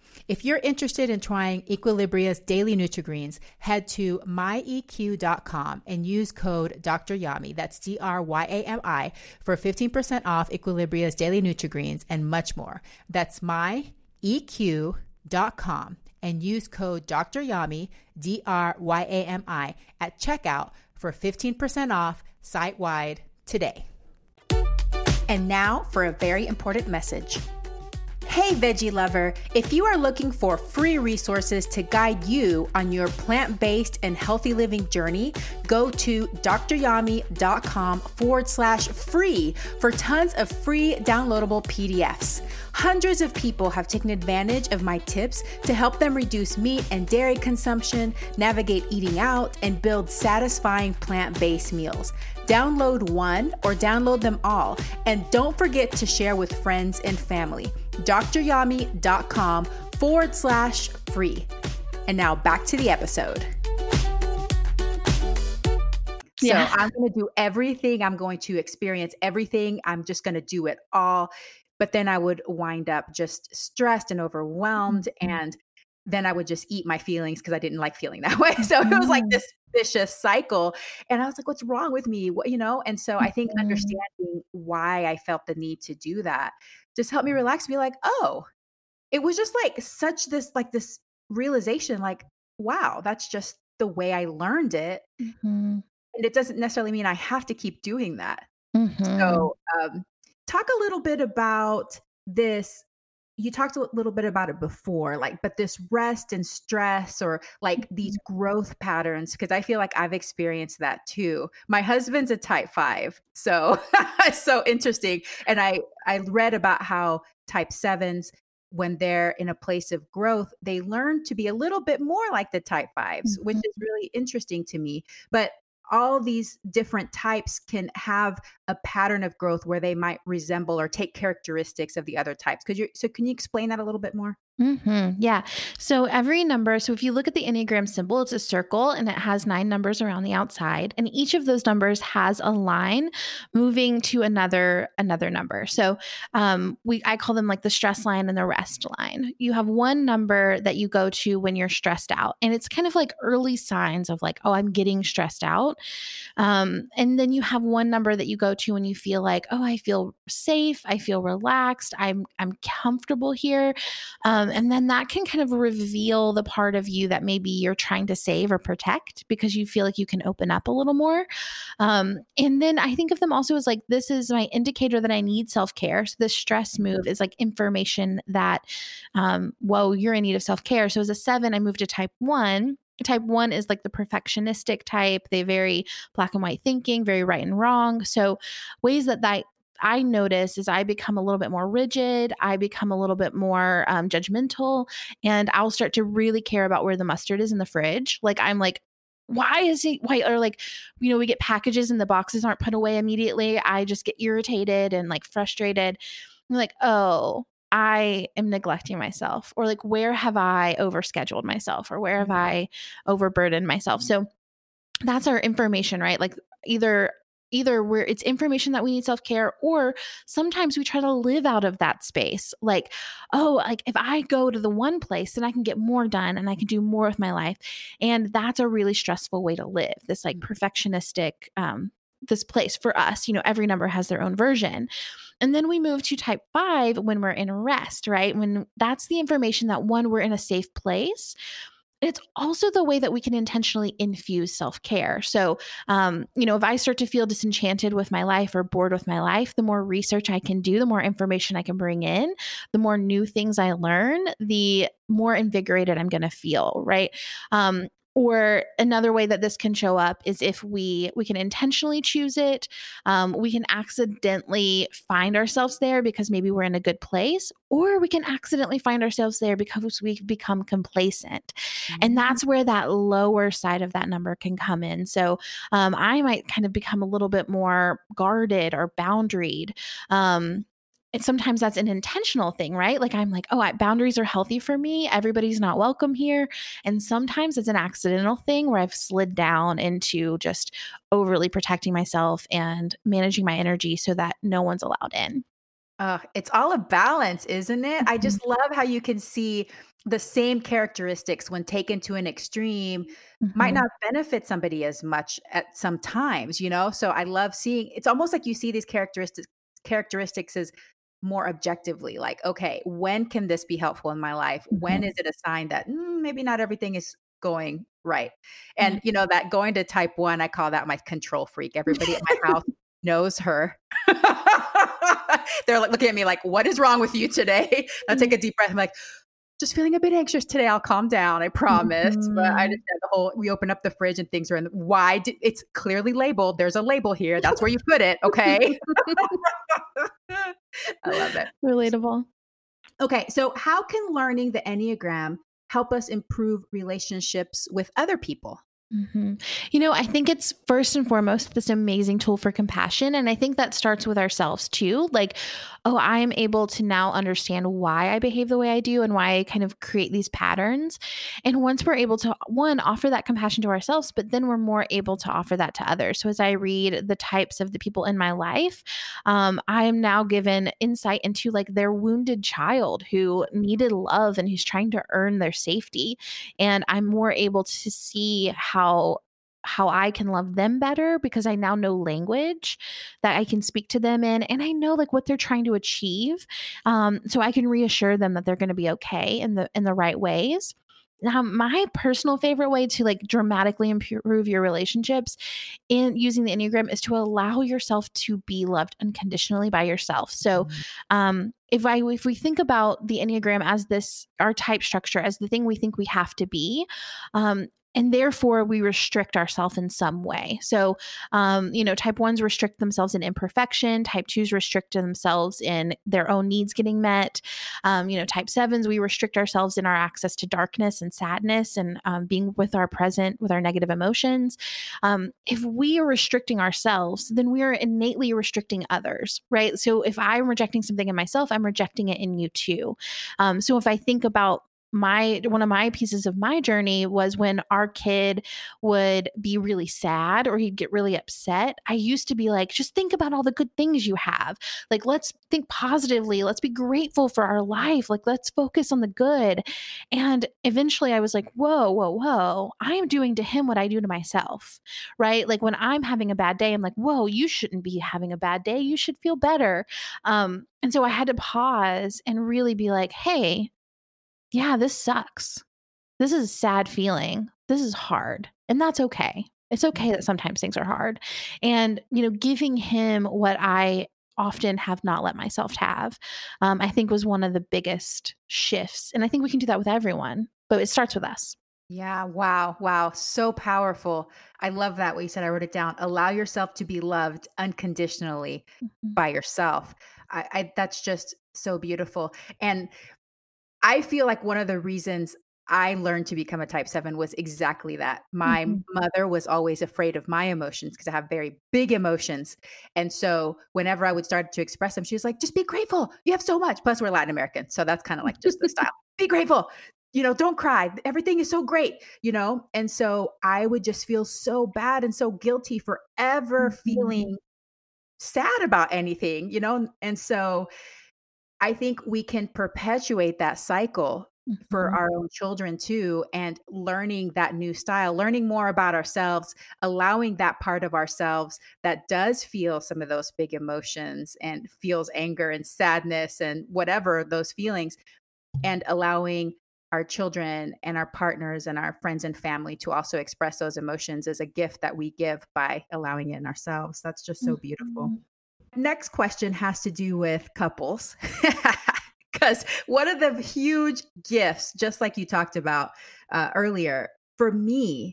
If you're interested in trying Equilibria's daily Nutri-Greens, head to my E Q dot com and use code Doctor Yami, that's D R Y A M I, for fifteen percent off Equilibria's daily Nutri-Greens and much more. That's my E Q dot com and use code Doctor Yami, D R Y A M I, at checkout for fifteen percent off site-wide today. And now for a very important message. Hey, veggie lover, if you are looking for free resources to guide you on your plant-based and healthy living journey, go to dryami.com forward slash free for tons of free downloadable P D Fs. Hundreds of people have taken advantage of my tips to help them reduce meat and dairy consumption, navigate eating out, and build satisfying plant-based meals. Download one or download them all, and don't forget to share with friends and family. dryami.com forward slash free. And now back to the episode. Yeah. So I'm going to do everything. I'm going to experience everything. I'm just going to do it all. But then I would wind up just stressed and overwhelmed. Mm-hmm. And then I would just eat my feelings because I didn't like feeling that way. So it was like this vicious cycle. And I was like, what's wrong with me? What, you know? And so I think mm-hmm. understanding why I felt the need to do that just helped me relax, be like, oh, it was just like such this, like this realization, like, wow, that's just the way I learned it. Mm-hmm. And it doesn't necessarily mean I have to keep doing that. Mm-hmm. So um, talk a little bit about this. You talked a little bit about it before, like, but this rest and stress or like these growth patterns, because I feel like I've experienced that too. My husband's a type five. So it's so interesting. And I, I read about how type sevens, when they're in a place of growth, they learn to be a little bit more like the type fives, mm-hmm. which is really interesting to me. But all these different types can have a pattern of growth where they might resemble or take characteristics of the other types. Could you, so can you explain that a little bit more? Mm-hmm. Yeah. So every number, so if you look at the Enneagram symbol, it's a circle and it has nine numbers around the outside. And each of those numbers has a line moving to another, another number. So um, we, I call them like the stress line and the rest line. You have one number that you go to when you're stressed out. And it's kind of like early signs of like, oh, I'm getting stressed out. Um, and then you have one number that you go to when you feel like, oh, I feel safe. I feel relaxed. I'm, I'm comfortable here. Um, and then that can kind of reveal the part of you that maybe you're trying to save or protect because you feel like you can open up a little more. Um, and then I think of them also as like, this is my indicator that I need self-care. So the stress move is like information that, um, whoa, you're in need of self-care. So as a seven, I moved to type one. Type one is like the perfectionistic type. They very black and white thinking, very right and wrong. So ways that that I notice is I become a little bit more rigid. I become a little bit more um, judgmental, and I'll start to really care about where the mustard is in the fridge. Like I'm like, why is he why or like, you know, we get packages and the boxes aren't put away immediately. I just get irritated and like frustrated. I'm like, oh, I am neglecting myself, or like, where have I overscheduled myself, or where have I overburdened myself? So that's our information, right? Like either Either where it's information that we need self-care, or sometimes we try to live out of that space. Like, oh, like if I go to the one place, then I can get more done and I can do more with my life. And that's a really stressful way to live. This like perfectionistic, um, this place for us, you know, every number has their own version. And then we move to type five when we're in rest, right? When that's the information that one, we're in a safe place. It's also the way that we can intentionally infuse self-care. So, um, you know, if I start to feel disenchanted with my life or bored with my life, the more research I can do, the more information I can bring in, the more new things I learn, the more invigorated I'm going to feel, right? Um, Or another way that this can show up is if we we can intentionally choose it. Um, we can accidentally find ourselves there because maybe we're in a good place, or we can accidentally find ourselves there because we've become complacent. Mm-hmm. And that's where that lower side of that number can come in. So um, I might kind of become a little bit more guarded or boundaried. Um, And sometimes that's an intentional thing, right? Like I'm like, oh, I, boundaries are healthy for me. Everybody's not welcome here. And sometimes it's an accidental thing where I've slid down into just overly protecting myself and managing my energy so that no one's allowed in. Uh, it's all a balance, isn't it? I Mhm, just love how you can see the same characteristics when taken to an extreme might mhm, not benefit somebody as much at some times, you know? So I love seeing it's almost like you see these characteristics characteristics as more objectively like, okay, when can this be helpful in my life? When mhm. is it a sign that mm, maybe not everything is going right? Yeah. And you know that going to type one, I call that my control freak. Everybody at my house knows her. They're like looking at me like, "What is wrong with you today?" I take a deep breath. I'm like, "Just feeling a bit anxious today. I'll calm down. I promise." But I just Mhm. had the whole. We open up the fridge and things are in. The, why? Did, it's clearly labeled. There's a label here. That's where you put it. Okay. I love it. Relatable. Okay, so how can learning the Enneagram help us improve relationships with other people? Mhm. You know, I think it's first and foremost this amazing tool for compassion. And I think that starts with ourselves too. Like, oh, I am able to now understand why I behave the way I do and why I kind of create these patterns. And once we're able to, one, offer that compassion to ourselves, but then we're more able to offer that to others. So as I read the types of the people in my life, um, I am now given insight into like their wounded child who needed love and who's trying to earn their safety. And I'm more able to see how how I can love them better because I now know language that I can speak to them in, and I know like what they're trying to achieve, um, so I can reassure them that they're going to be okay in the in the right ways. Now, my personal favorite way to like dramatically improve your relationships in using the Enneagram is to allow yourself to be loved unconditionally by yourself. So, um, if I if we think about the Enneagram as this our type structure as the thing we think we have to be, um, and therefore we restrict ourselves in some way. So, um, you know, type ones restrict themselves in imperfection. Type twos restrict themselves in their own needs getting met. Um, you know, type sevens, we restrict ourselves in our access to darkness and sadness and um, being with our present with our negative emotions. Um, if we are restricting ourselves, then we are innately restricting others, right? So if I'm rejecting something in myself, I'm rejecting it in you too. Um, so if I think about my one of my pieces of my journey was when our kid would be really sad or he'd get really upset. I used to be like, just think about all the good things you have. Like, let's think positively. Let's be grateful for our life. Like, let's focus on the good. And eventually I was like, whoa, whoa, whoa. I am doing to him what I do to myself, right? Like when I'm having a bad day, I'm like, whoa, you shouldn't be having a bad day. You should feel better. Um, and so I had to pause and really be like, hey, yeah, this sucks. This is a sad feeling. This is hard. And that's okay. It's okay that sometimes things are hard. And, you know, giving him what I often have not let myself have, um, I think was one of the biggest shifts. And I think we can do that with everyone, but it starts with us. Yeah, wow, wow, so powerful. I love that what you said. I wrote it down. Allow yourself to be loved unconditionally Mhm. by yourself. I, I that's just so beautiful. And I feel like one of the reasons I learned to become a type seven was exactly that. My Mhm. mother was always afraid of my emotions because I have very big emotions. And so whenever I would start to express them, she was like, just be grateful. You have so much. Plus, we're Latin American. So that's kind of like just the style. Be grateful. You know, don't cry. Everything is so great, you know? And so I would just feel so bad and so guilty for ever Mhm. feeling sad about anything, you know? And so I think we can perpetuate that cycle for Mhm. our own children too, and learning that new style, learning more about ourselves, allowing that part of ourselves that does feel some of those big emotions and feels anger and sadness and whatever those feelings, and allowing our children and our partners and our friends and family to also express those emotions as a gift that we give by allowing it in ourselves. That's just so beautiful. Mhm. Next question has to do with couples. Because one of the huge gifts, just like you talked about uh, earlier, for me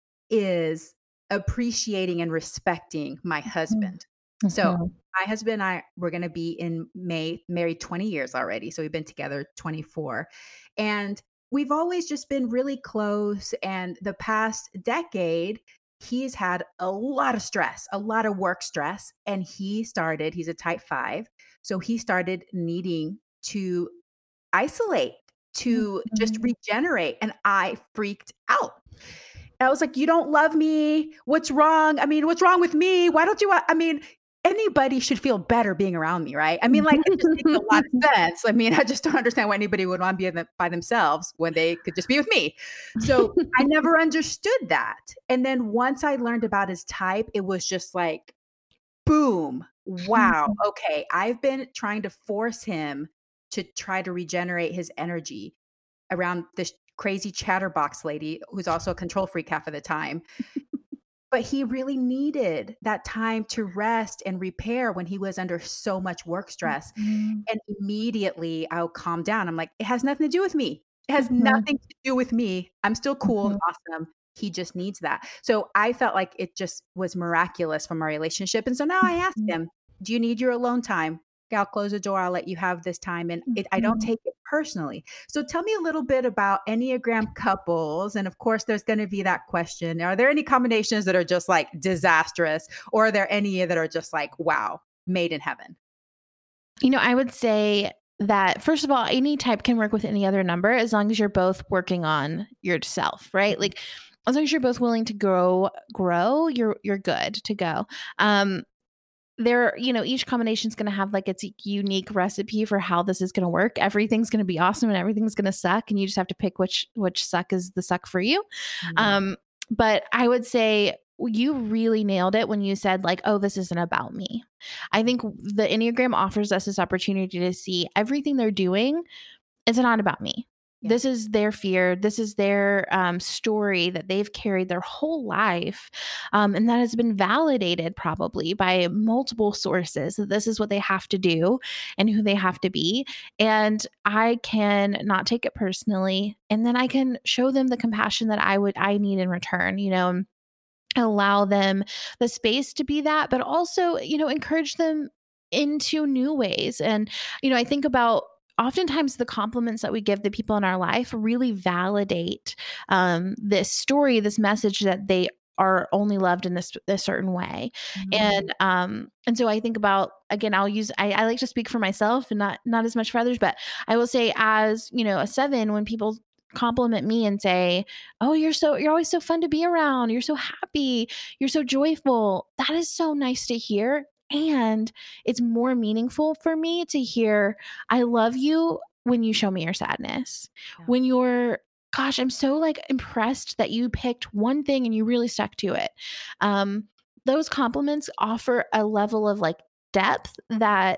is appreciating and respecting my Mhm. husband. So, Mhm. my husband and I, we're going to be in May, married twenty years already. So, we've been together twenty-four. And we've always just been really close. And the past decade, he's had a lot of stress, a lot of work stress. And he started, he's a type five. So, he started needing to isolate, to just Mhm. regenerate. And I freaked out. I was like, "You don't love me. What's wrong? I mean, what's wrong with me? Why don't you?" wa-" I mean, anybody should feel better being around me, right? I mean, like, it just makes a lot of sense. I mean, I just don't understand why anybody would want to be in the, by themselves when they could just be with me. So I never understood that. And then once I learned about his type, it was just like, boom, wow. Okay. I've been trying to force him to try to regenerate his energy around this crazy chatterbox lady who's also a control freak half of the time. But he really needed that time to rest and repair when he was under so much work stress. Mm-hmm. And immediately I'll calm down. I'm like, it has nothing to do with me. It has Mhm. nothing to do with me. I'm still cool and Mhm. awesome. He just needs that. So I felt like it just was miraculous from our relationship. And so now I asked Mhm. him, do you need your alone time? Okay, I'll close the door. I'll let you have this time. And it, I don't Mhm. take it personally. So tell me a little bit about Enneagram couples. And of course, there's going to be that question. Are there any combinations that are just like disastrous? Or are there any that are just like, wow, made in heaven? You know, I would say that first of all, any type can work with any other number as long as you're both working on yourself, right? Mhm. Like as long as you're both willing to grow, grow, you're you're good to go. Um, there, you know, each combination is going to have like its unique recipe for how this is going to work. Everything's going to be awesome and everything's going to suck, and you just have to pick which which suck is the suck for you. Mhm. Um, but I would say you really nailed it when you said like, oh, this isn't about me. I think the Enneagram offers us this opportunity to see everything they're doing. It's not about me. Yeah. This is their fear. This is their um, story that they've carried their whole life. Um, and that has been validated probably by multiple sources that this is what they have to do and who they have to be. And I can not take it personally. And then I can show them the compassion that I would, I need in return, you know, and allow them the space to be that, but also, you know, encourage them into new ways. And, you know, I think about oftentimes the compliments that we give the people in our life really validate um, this story, this message that they are only loved in this this certain way. Mhm. And um and so I think about, again, I'll use I, I like to speak for myself and not not as much for others, but I will say as, you know, a seven, when people compliment me and say, oh, you're so you're always so fun to be around, you're so happy, you're so joyful, that is so nice to hear. And it's more meaningful for me to hear, I love you when you show me your sadness. Yeah. When you're, gosh, I'm so like impressed that you picked one thing and you really stuck to it. Um, those compliments offer a level of like depth that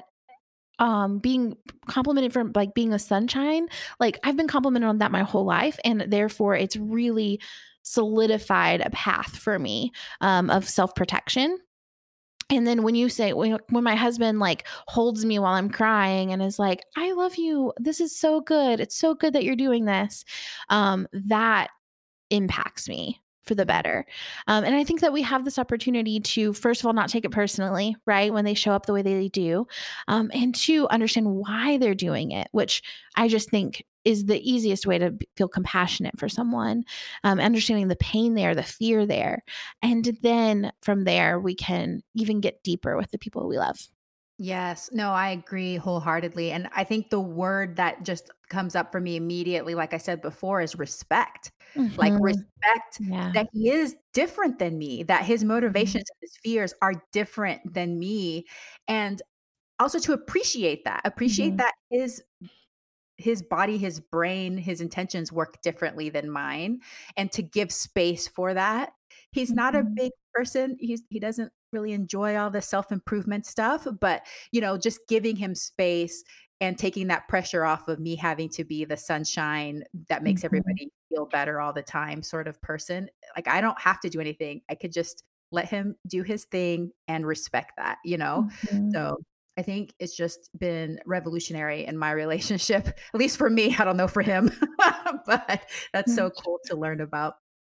um being complimented for like being a sunshine, like I've been complimented on that my whole life, and therefore it's really solidified a path for me um of self-protection. And then when you say, when, when my husband like holds me while I'm crying and is like, I love you, this is so good, it's so good that you're doing this, um that impacts me for the better. Um, and I think that we have this opportunity to, first of all, not take it personally, right? When they show up the way they do. Um, and two, understand why they're doing it, which I just think is the easiest way to b- feel compassionate for someone, um, understanding the pain there, the fear there. And then from there, we can even get deeper with the people we love. Yes. No, I agree wholeheartedly. And I think the word that just comes up for me immediately, like I said before, is respect. Like Mhm. respect Yeah. that he is different than me, that his Mhm. motivations and his fears are different than me. And also to appreciate that, appreciate Mhm. that his his body, his brain, his intentions work differently than mine, and to give space for that. He's not a Mhm. big person. He's he doesn't really enjoy all the self-improvement stuff, but you know, just giving him space and taking that pressure off of me having to be the sunshine that makes Mhm. everybody feel better all the time sort of person. Like I don't have to do anything. I could just let him do his thing and respect that, you know? Mhm. So I think it's just been revolutionary in my relationship, at least for me. I don't know for him, but that's Yeah. so cool to learn about.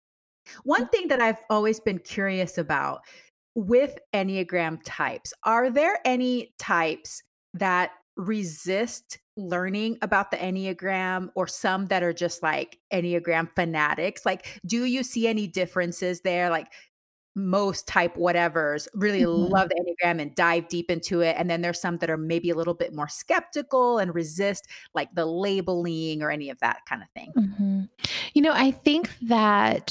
One thing that I've always been curious about with Enneagram types, are there any types that resist learning about the Enneagram, or some that are just like Enneagram fanatics? Like, do you see any differences there? Like, most type whatevers really Mhm. love the Enneagram and dive deep into it. And then there's some that are maybe a little bit more skeptical and resist like the labeling or any of that kind of thing. Mhm. You know, I think that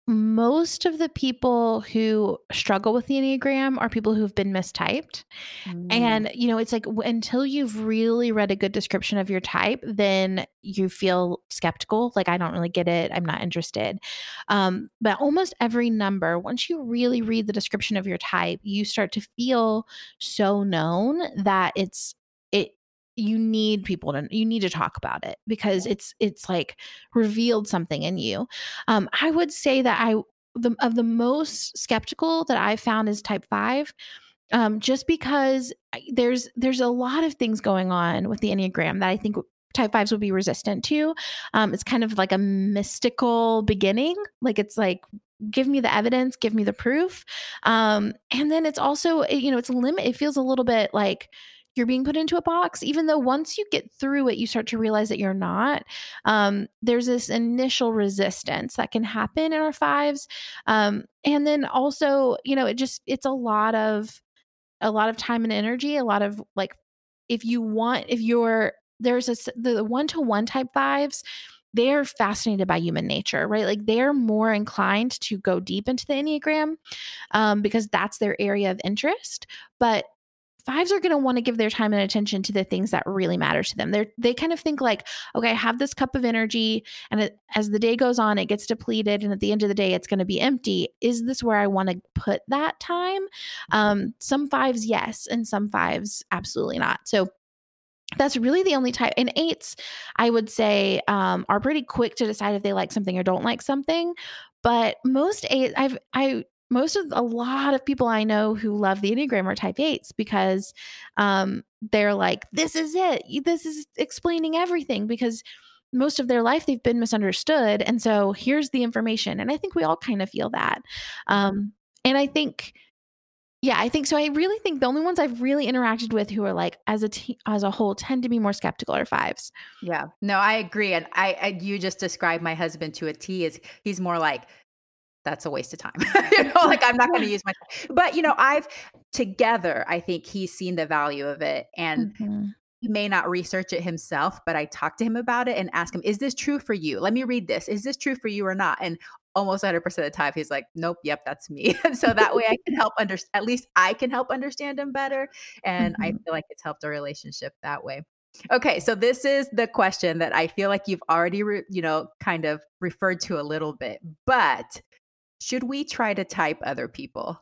most of the people who struggle with the Enneagram are people who've been mistyped. Mm. And, you know, it's like w- until you've really read a good description of your type, then you feel skeptical. Like, I don't really get it. I'm not interested. Um, but almost every number, once you really read the description of your type, you start to feel so known that it's, it, you need people to, you need to talk about it because it's, it's like revealed something in you. Um, I would say that I, the, of the most skeptical that I found is type five, um, just because there's, there's a lot of things going on with the Enneagram that I think type fives would be resistant to. Um, it's kind of like a mystical beginning. Like, it's like, give me the evidence, give me the proof. Um, and then it's also, you know, it's a limit. It feels a little bit like you're being put into a box, even though once you get through it, you start to realize that you're not. Um, there's this initial resistance that can happen in our fives. Um, and then also, you know, it just, it's a lot of, a lot of time and energy, a lot of like, if you want, if you're, there's a, the one-to-one type fives, they're fascinated by human nature, right? Like, they're more inclined to go deep into the Enneagram um, because that's their area of interest. But fives are going to want to give their time and attention to the things that really matter to them. They're, they kind of think like, okay, I have this cup of energy, and it, as the day goes on, it gets depleted. And at the end of the day, it's going to be empty. Is this where I want to put that time? Um, some fives, yes. And some fives, absolutely not. So that's really the only type. And eights, I would say, um, are pretty quick to decide if they like something or don't like something. But most eight, I've, I, most of a lot of people I know who love the Enneagram are type eights because um, they're like, this is it. This is explaining everything, because most of their life they've been misunderstood. And so here's the information. And I think we all kind of feel that. Um, and I think, yeah, I think so. I really think the only ones I've really interacted with who are like, as a t- as a whole, tend to be more skeptical are fives. Yeah, no, I agree. And I, I you just described my husband to a T. Is he's more like, that's a waste of time. you know, like, I'm not going to use my time. But, you know, I've together, I think he's seen the value of it, and mm-hmm. he may not research it himself, but I talk to him about it and ask him, is this true for you? Let me read this. Is this true for you or not? And almost one hundred percent of the time, he's like, nope, yep, that's me. And so that way I can help understand, at least I can help understand him better. And mm-hmm. I feel like it's helped our relationship that way. Okay. So this is the question that I feel like you've already, re- you know, kind of referred to a little bit, but should we try to type other people?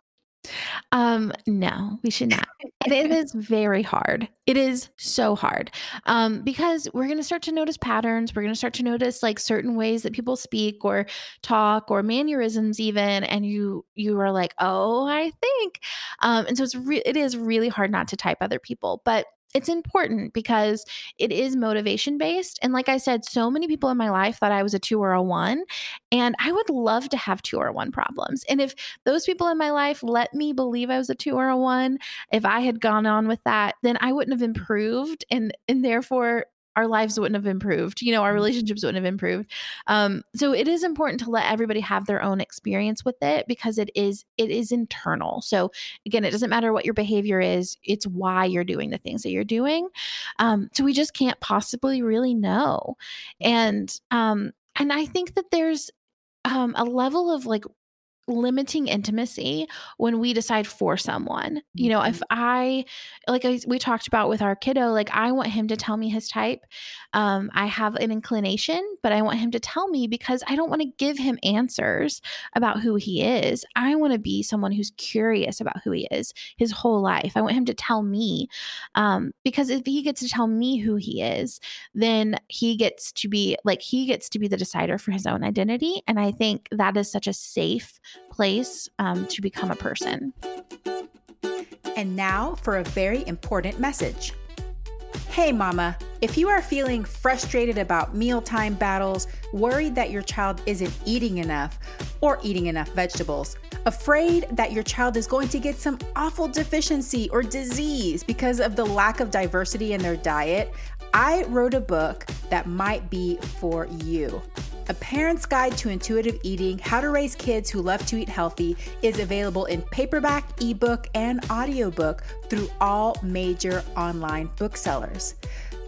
Um, no, we should not. And it is very hard. It is so hard. Um, because we're going to start to notice patterns. We're going to start to notice like certain ways that people speak or talk or mannerisms even. And you, you are like, oh, I think, um, and so it's re- it is really hard not to type other people, but it's important because it is motivation based. And like I said, so many people in my life thought I was a two or a one, and I would love to have two or one problems. And if those people in my life let me believe I was a two or a one, if I had gone on with that, then I wouldn't have improved. And, and therefore our lives wouldn't have improved, you know, our relationships wouldn't have improved. Um, so it is important to let everybody have their own experience with it, because it is, it is internal. So again, it doesn't matter what your behavior is, it's why you're doing the things that you're doing. Um, so we just can't possibly really know. And, um, and I think that there's, um, a level of like limiting intimacy when we decide for someone. You know, if I, like I, we talked about with our kiddo, like I want him to tell me his type. Um, I have an inclination, but I want him to tell me because I don't want to give him answers about who he is. I want to be someone who's curious about who he is his whole life. I want him to tell me, um, because if he gets to tell me who he is, then he gets to be like, he gets to be the decider for his own identity. And I think that is such a safe place um, to become a person. And now for a very important message. Hey mama, if you are feeling frustrated about mealtime battles, worried that your child isn't eating enough or eating enough vegetables, afraid that your child is going to get some awful deficiency or disease because of the lack of diversity in their diet, I wrote a book that might be for you. A Parent's Guide to Intuitive Eating, How to Raise Kids Who Love to Eat Healthy is available in paperback, ebook, and audiobook through all major online booksellers.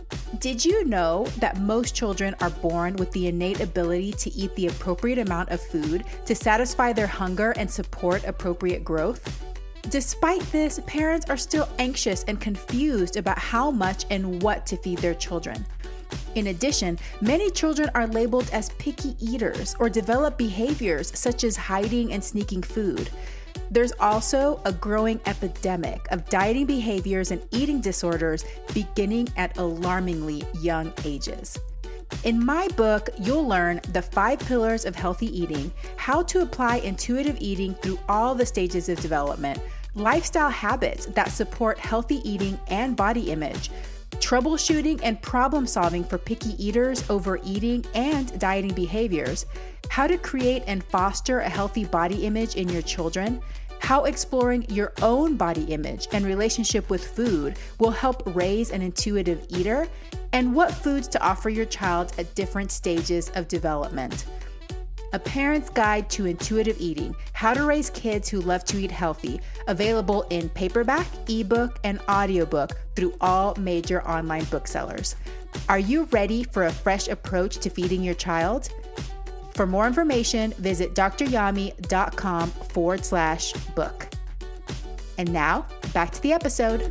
Did you know that most children are born with the innate ability to eat the appropriate amount of food to satisfy their hunger and support appropriate growth? Despite this, parents are still anxious and confused about how much and what to feed their children. In addition, many children are labeled as picky eaters or develop behaviors such as hiding and sneaking food. There's also a growing epidemic of dieting behaviors and eating disorders beginning at alarmingly young ages. In my book, you'll learn the five pillars of healthy eating, how to apply intuitive eating through all the stages of development, lifestyle habits that support healthy eating and body image, troubleshooting and problem solving for picky eaters, overeating, and dieting behaviors, how to create and foster a healthy body image in your children, how exploring your own body image and relationship with food will help raise an intuitive eater, and what foods to offer your child at different stages of development. A Parent's Guide to Intuitive Eating, How to Raise Kids Who Love to Eat Healthy, available in paperback, ebook, and audiobook through all major online booksellers. Are you ready for a fresh approach to feeding your child? For more information, visit dryami.com forward slash book. And now, back to the episode.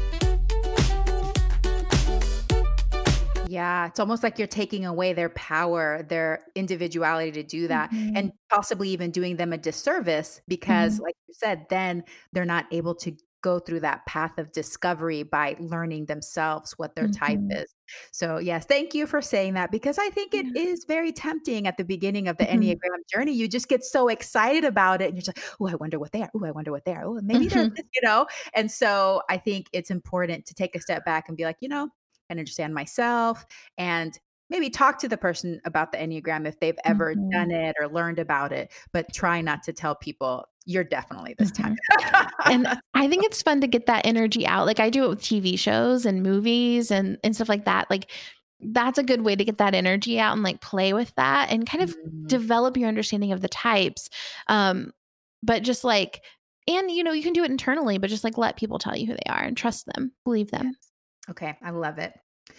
Yeah, it's almost like you're taking away their power, their individuality to do that, Mhm. and possibly even doing them a disservice because, Mhm. like you said, then they're not able to go through that path of discovery by learning themselves what their type Mhm. is. So, yes, thank you for saying that because I think it Yeah. is very tempting at the beginning of the Mhm. Enneagram journey. You just get so excited about it and you're just like, oh, I wonder what they are. Oh, I wonder what they are. Oh, maybe they're Mhm. this, you know? And so I think it's important to take a step back and be like, you know, and understand myself and maybe talk to the person about the Enneagram if they've ever Mhm. done it or learned about it, but try not to tell people you're definitely this type. Mhm. And I think it's fun to get that energy out. Like I do it with T V shows and movies and, and stuff like that. Like that's a good way to get that energy out and like play with that and kind of Mhm. develop your understanding of the types. Um, but just like, and you know, you can do it internally, but just like let people tell you who they are and trust them, believe them. Yes. Okay, I love it.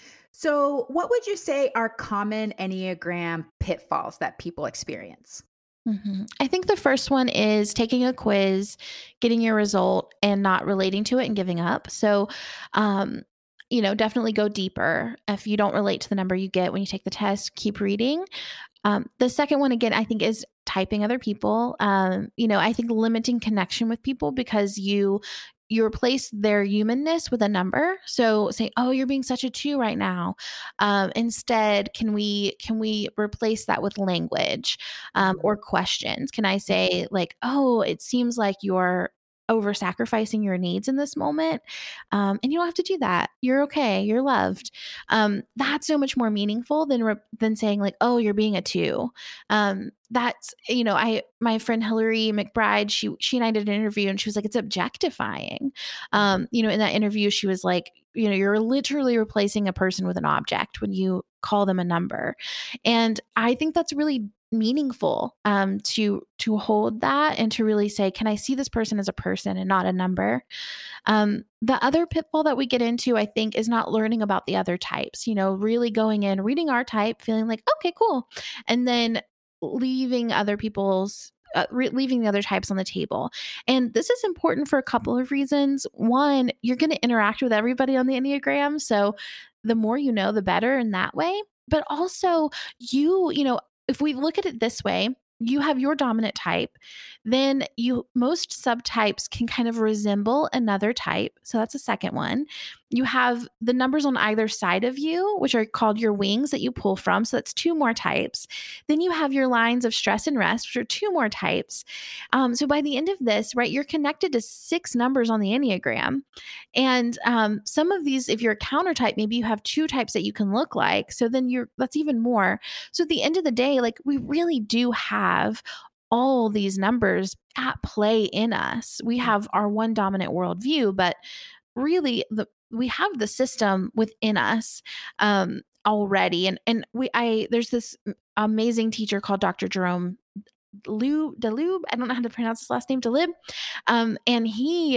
So, what would you say are common Enneagram pitfalls that people experience? Mhm. I think the first one is taking a quiz, getting your result and not relating to it and giving up. So, um, you know, definitely go deeper. If you don't relate to the number you get when you take the test, keep reading. Um, the second one, again, I think is typing other people. Um, you know, I think limiting connection with people because you you replace their humanness with a number. So say, oh, you're being such a two right now. Um, instead, can we can we replace that with language um, Mhm. or questions? Can I say like, oh, it seems like you're over sacrificing your needs in this moment, um, and you don't have to do that. You're okay. You're loved. Um, that's so much more meaningful than re- than saying like, oh, you're being a two. Um, that's you know, I my friend Hillary McBride, she she and I did an interview, and she was like, it's objectifying. Um, you know, in that interview, she was like, you know, you're literally replacing a person with an object when you call them a number, and I think that's really meaningful um, to to hold that and to really say, can I see this person as a person and not a number? Um, the other pitfall that we get into, I think, is not learning about the other types, you know, really going in, reading our type, feeling like, okay, cool. And then leaving other people's, uh, re- leaving the other types on the table. And this is important for a couple of reasons. One, you're going to interact with everybody on the Enneagram. So the more you know, the better in that way. But also, you, you know, if we look at it this way, you have your dominant type, then you most subtypes can kind of resemble another type. So that's a second one. You have the numbers on either side of you, which are called your wings that you pull from. So that's two more types. Then you have your lines of stress and rest, which are two more types. Um, so by the end of this, right, you're connected to six numbers on the Enneagram. And um, some of these, if you're a counter type, maybe you have two types that you can look like. So then you're, that's even more. So at the end of the day, like we really do have all these numbers at play in us. We have our one dominant worldview, but really the we have the system within us um, already. And and we I there's this amazing teacher called Doctor Jerome Lou Delube. I don't know how to pronounce his last name, Delib. Um, and he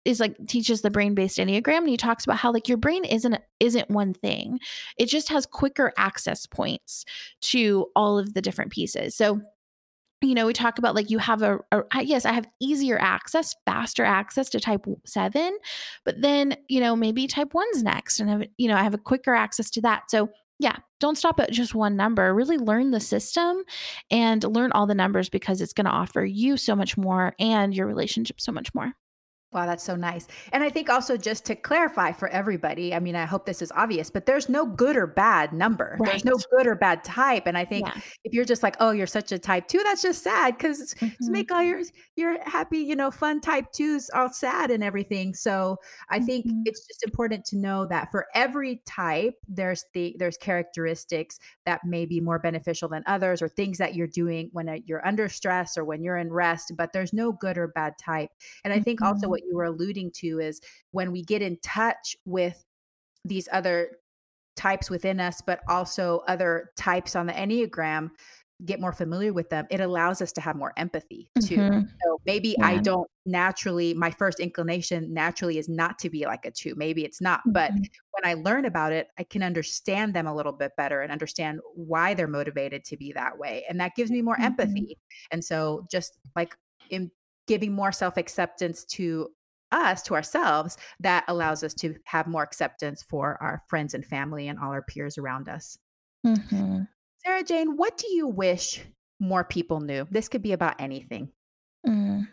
is like teaches the brain-based Enneagram, and he talks about how like your brain isn't isn't one thing. It just has quicker access points to all of the different pieces. So, you know, we talk about like you have a, a yes, I have easier access, faster access to type seven, but then, you know, maybe type one's next, and have, you know, I have a quicker access to that. So yeah, don't stop at just one number. Really learn the system and learn all the numbers, because it's going to offer you so much more and your relationship so much more. Wow, that's so nice. And I think also, just to clarify for everybody, I mean, I hope this is obvious, but there's no good or bad number. Right. There's no good or bad type. And I think Yeah. if you're just like, oh, you're such a type two, that's just sad, because Mhm. make all your your happy, you know, fun type twos all sad and everything. So I think Mhm. it's just important to know that for every type, there's the there's characteristics that may be more beneficial than others, or things that you're doing when uh, you're under stress or when you're in rest, but there's no good or bad type. And I think also Mhm. what you were alluding to is when we get in touch with these other types within us, but also other types on the Enneagram, get more familiar with them, it allows us to have more empathy too. Mhm. So maybe I Yeah. don't naturally, my first inclination naturally is not to be like a two. Maybe it's not. But Mhm. when I learn about it, I can understand them a little bit better and understand why they're motivated to be that way. And that gives me more Mhm. empathy. And so just like in giving more self-acceptance to us, to ourselves, that allows us to have more acceptance for our friends and family and all our peers around us. Mhm. Sarah Jane, what do you wish more people knew? This could be about anything. Mm.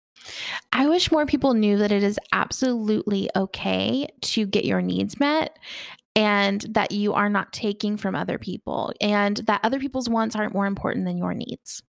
I wish more people knew that it is absolutely okay to get your needs met, and that you are not taking from other people, and that other people's wants aren't more important than your needs.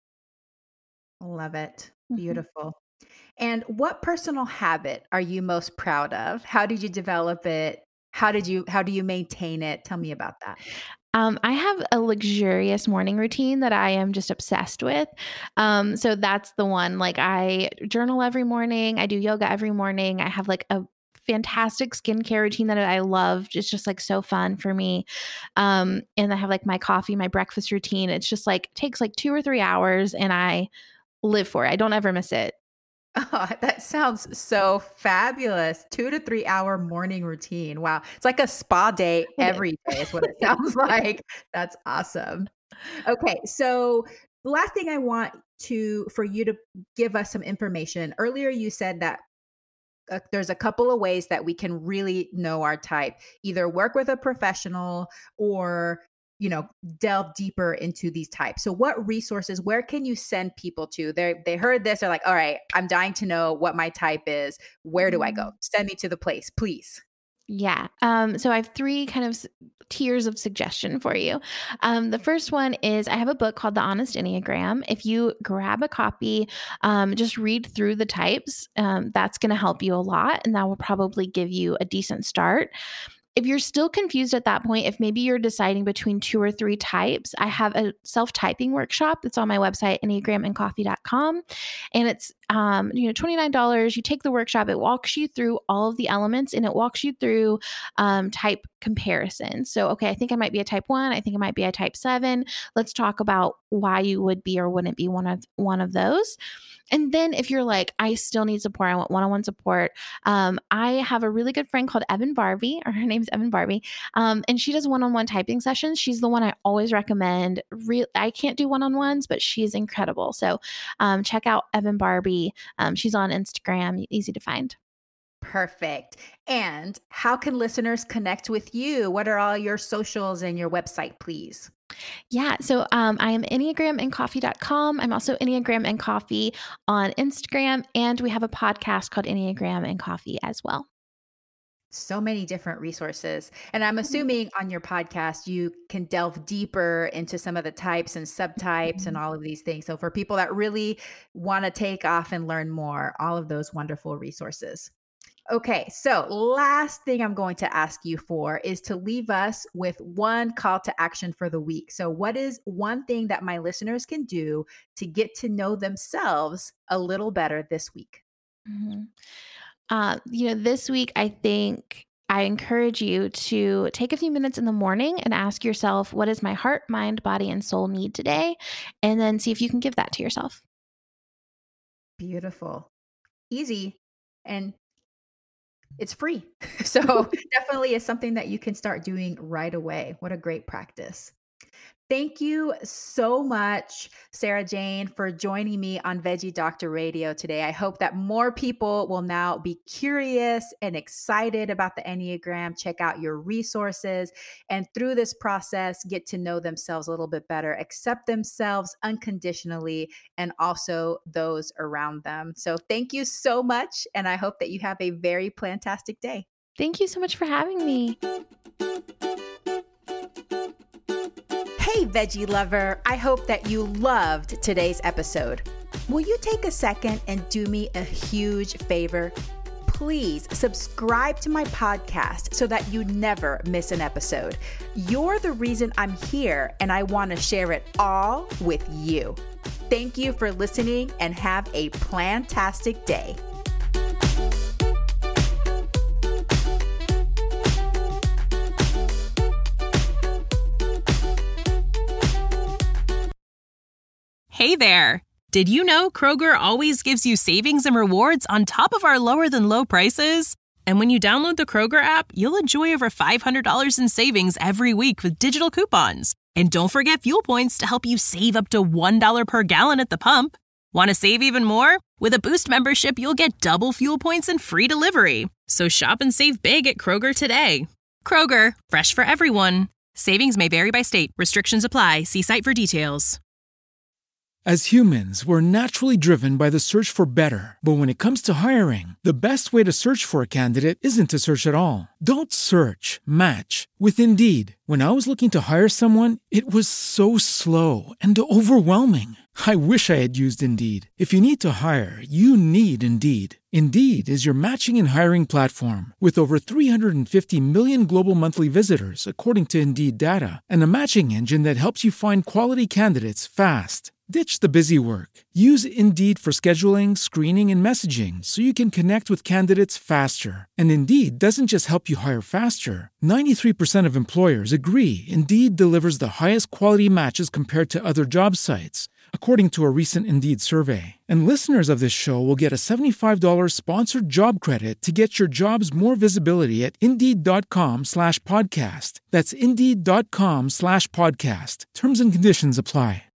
Love it. Mhm. Beautiful. And what personal habit are you most proud of? How did you develop it? How did you how do you maintain it? Tell me about that. Um, I have a luxurious morning routine that I am just obsessed with. Um, so that's the one. Like, I journal every morning. I do yoga every morning. I have like a fantastic skincare routine that I love. It's just like so fun for me. Um, and I have like my coffee, my breakfast routine. It's just like takes like two or three hours, and I live for it. I don't ever miss it. Oh, that sounds so fabulous. two to three hour morning routine. Wow. It's like a spa day It is. every day is what it sounds like. That's awesome. Okay, so the last thing I want to for you to give us some information. Earlier you said that uh, there's a couple of ways that we can really know our type. Either work with a professional, or you know, delve deeper into these types. So what resources, where can you send people to? They they heard this, they're like, all right, I'm dying to know what my type is. Where do I go? Send me to the place, please. Yeah. Um, so I have three kind of s- tiers of suggestion for you. Um, the first one is I have a book called The Honest Enneagram. If you grab a copy, um, just read through the types. Um, that's going to help you a lot, and that will probably give you a decent start. If you're still confused at that point, if maybe you're deciding between two or three types, I have a self-typing workshop that's on my website, enneagram and coffee dot com. And it's um, you know, twenty-nine dollars. You take the workshop, it walks you through all of the elements, and it walks you through um, type comparison. So, okay, I think I might be a type one. I think I might be a type seven. Let's talk about why you would be or wouldn't be one of one of those. And then if you're like, I still need support, I want one-on-one support, um, I have a really good friend called Evan Barbie, or her name's Evan Barbie, um, and she does one-on-one typing sessions. She's the one I always recommend. Re- I can't do one-on-ones, but she's incredible. So um, check out Evan Barbie. Um, she's on Instagram, easy to find. Perfect. And how can listeners connect with you? What are all your socials and your website, please? Yeah. So um, I am enneagram and coffee dot com. I'm also Enneagram and Coffee on Instagram. And we have a podcast called Enneagram and Coffee as well. So many different resources. And I'm assuming on your podcast, you can delve deeper into some of the types and subtypes and all of these things. So for people that really want to take off and learn more, all of those wonderful resources. Okay, so last thing I'm going to ask you for is to leave us with one call to action for the week. So, what is one thing that my listeners can do to get to know themselves a little better this week? Mm-hmm. Uh, you know, this week, I think I encourage you to take a few minutes in the morning and ask yourself, what does my heart, mind, body, and soul need today? And then see if you can give that to yourself. Beautiful, easy, and it's free. So definitely is something that you can start doing right away. What a great practice. Thank you so much, Sarah Jane, for joining me on Veggie Doctor Radio today. I hope that more people will now be curious and excited about the Enneagram, check out your resources, and through this process, get to know themselves a little bit better, accept themselves unconditionally, and also those around them. So thank you so much, and I hope that you have a very plantastic day. Thank you so much for having me. Hey, veggie lover, I hope that you loved today's episode. Will you take a second and do me a huge favor? Please subscribe to my podcast so that you never miss an episode. You're the reason I'm here, and I want to share it all with you. Thank you for listening, and have a plantastic day. Hey there! Did you know Kroger always gives you savings and rewards on top of our lower than low prices? And when you download the Kroger app, you'll enjoy over five hundred dollars in savings every week with digital coupons. And don't forget fuel points to help you save up to one dollar per gallon at the pump. Want to save even more? With a Boost membership, you'll get double fuel points and free delivery. So shop and save big at Kroger today. Kroger, fresh for everyone. Savings may vary by state. Restrictions apply. See site for details. As humans, we're naturally driven by the search for better. But when it comes to hiring, the best way to search for a candidate isn't to search at all. Don't search, match with Indeed. When I was looking to hire someone, it was so slow and overwhelming. I wish I had used Indeed. If you need to hire, you need Indeed. Indeed is your matching and hiring platform with over three hundred fifty million global monthly visitors, according to Indeed data, and a matching engine that helps you find quality candidates fast. Ditch the busy work. Use Indeed for scheduling, screening, and messaging so you can connect with candidates faster. And Indeed doesn't just help you hire faster. ninety-three percent of employers agree Indeed delivers the highest quality matches compared to other job sites, according to a recent Indeed survey. And listeners of this show will get a seventy-five dollars sponsored job credit to get your jobs more visibility at Indeed.com slash podcast. That's Indeed.com slash podcast. Terms and conditions apply.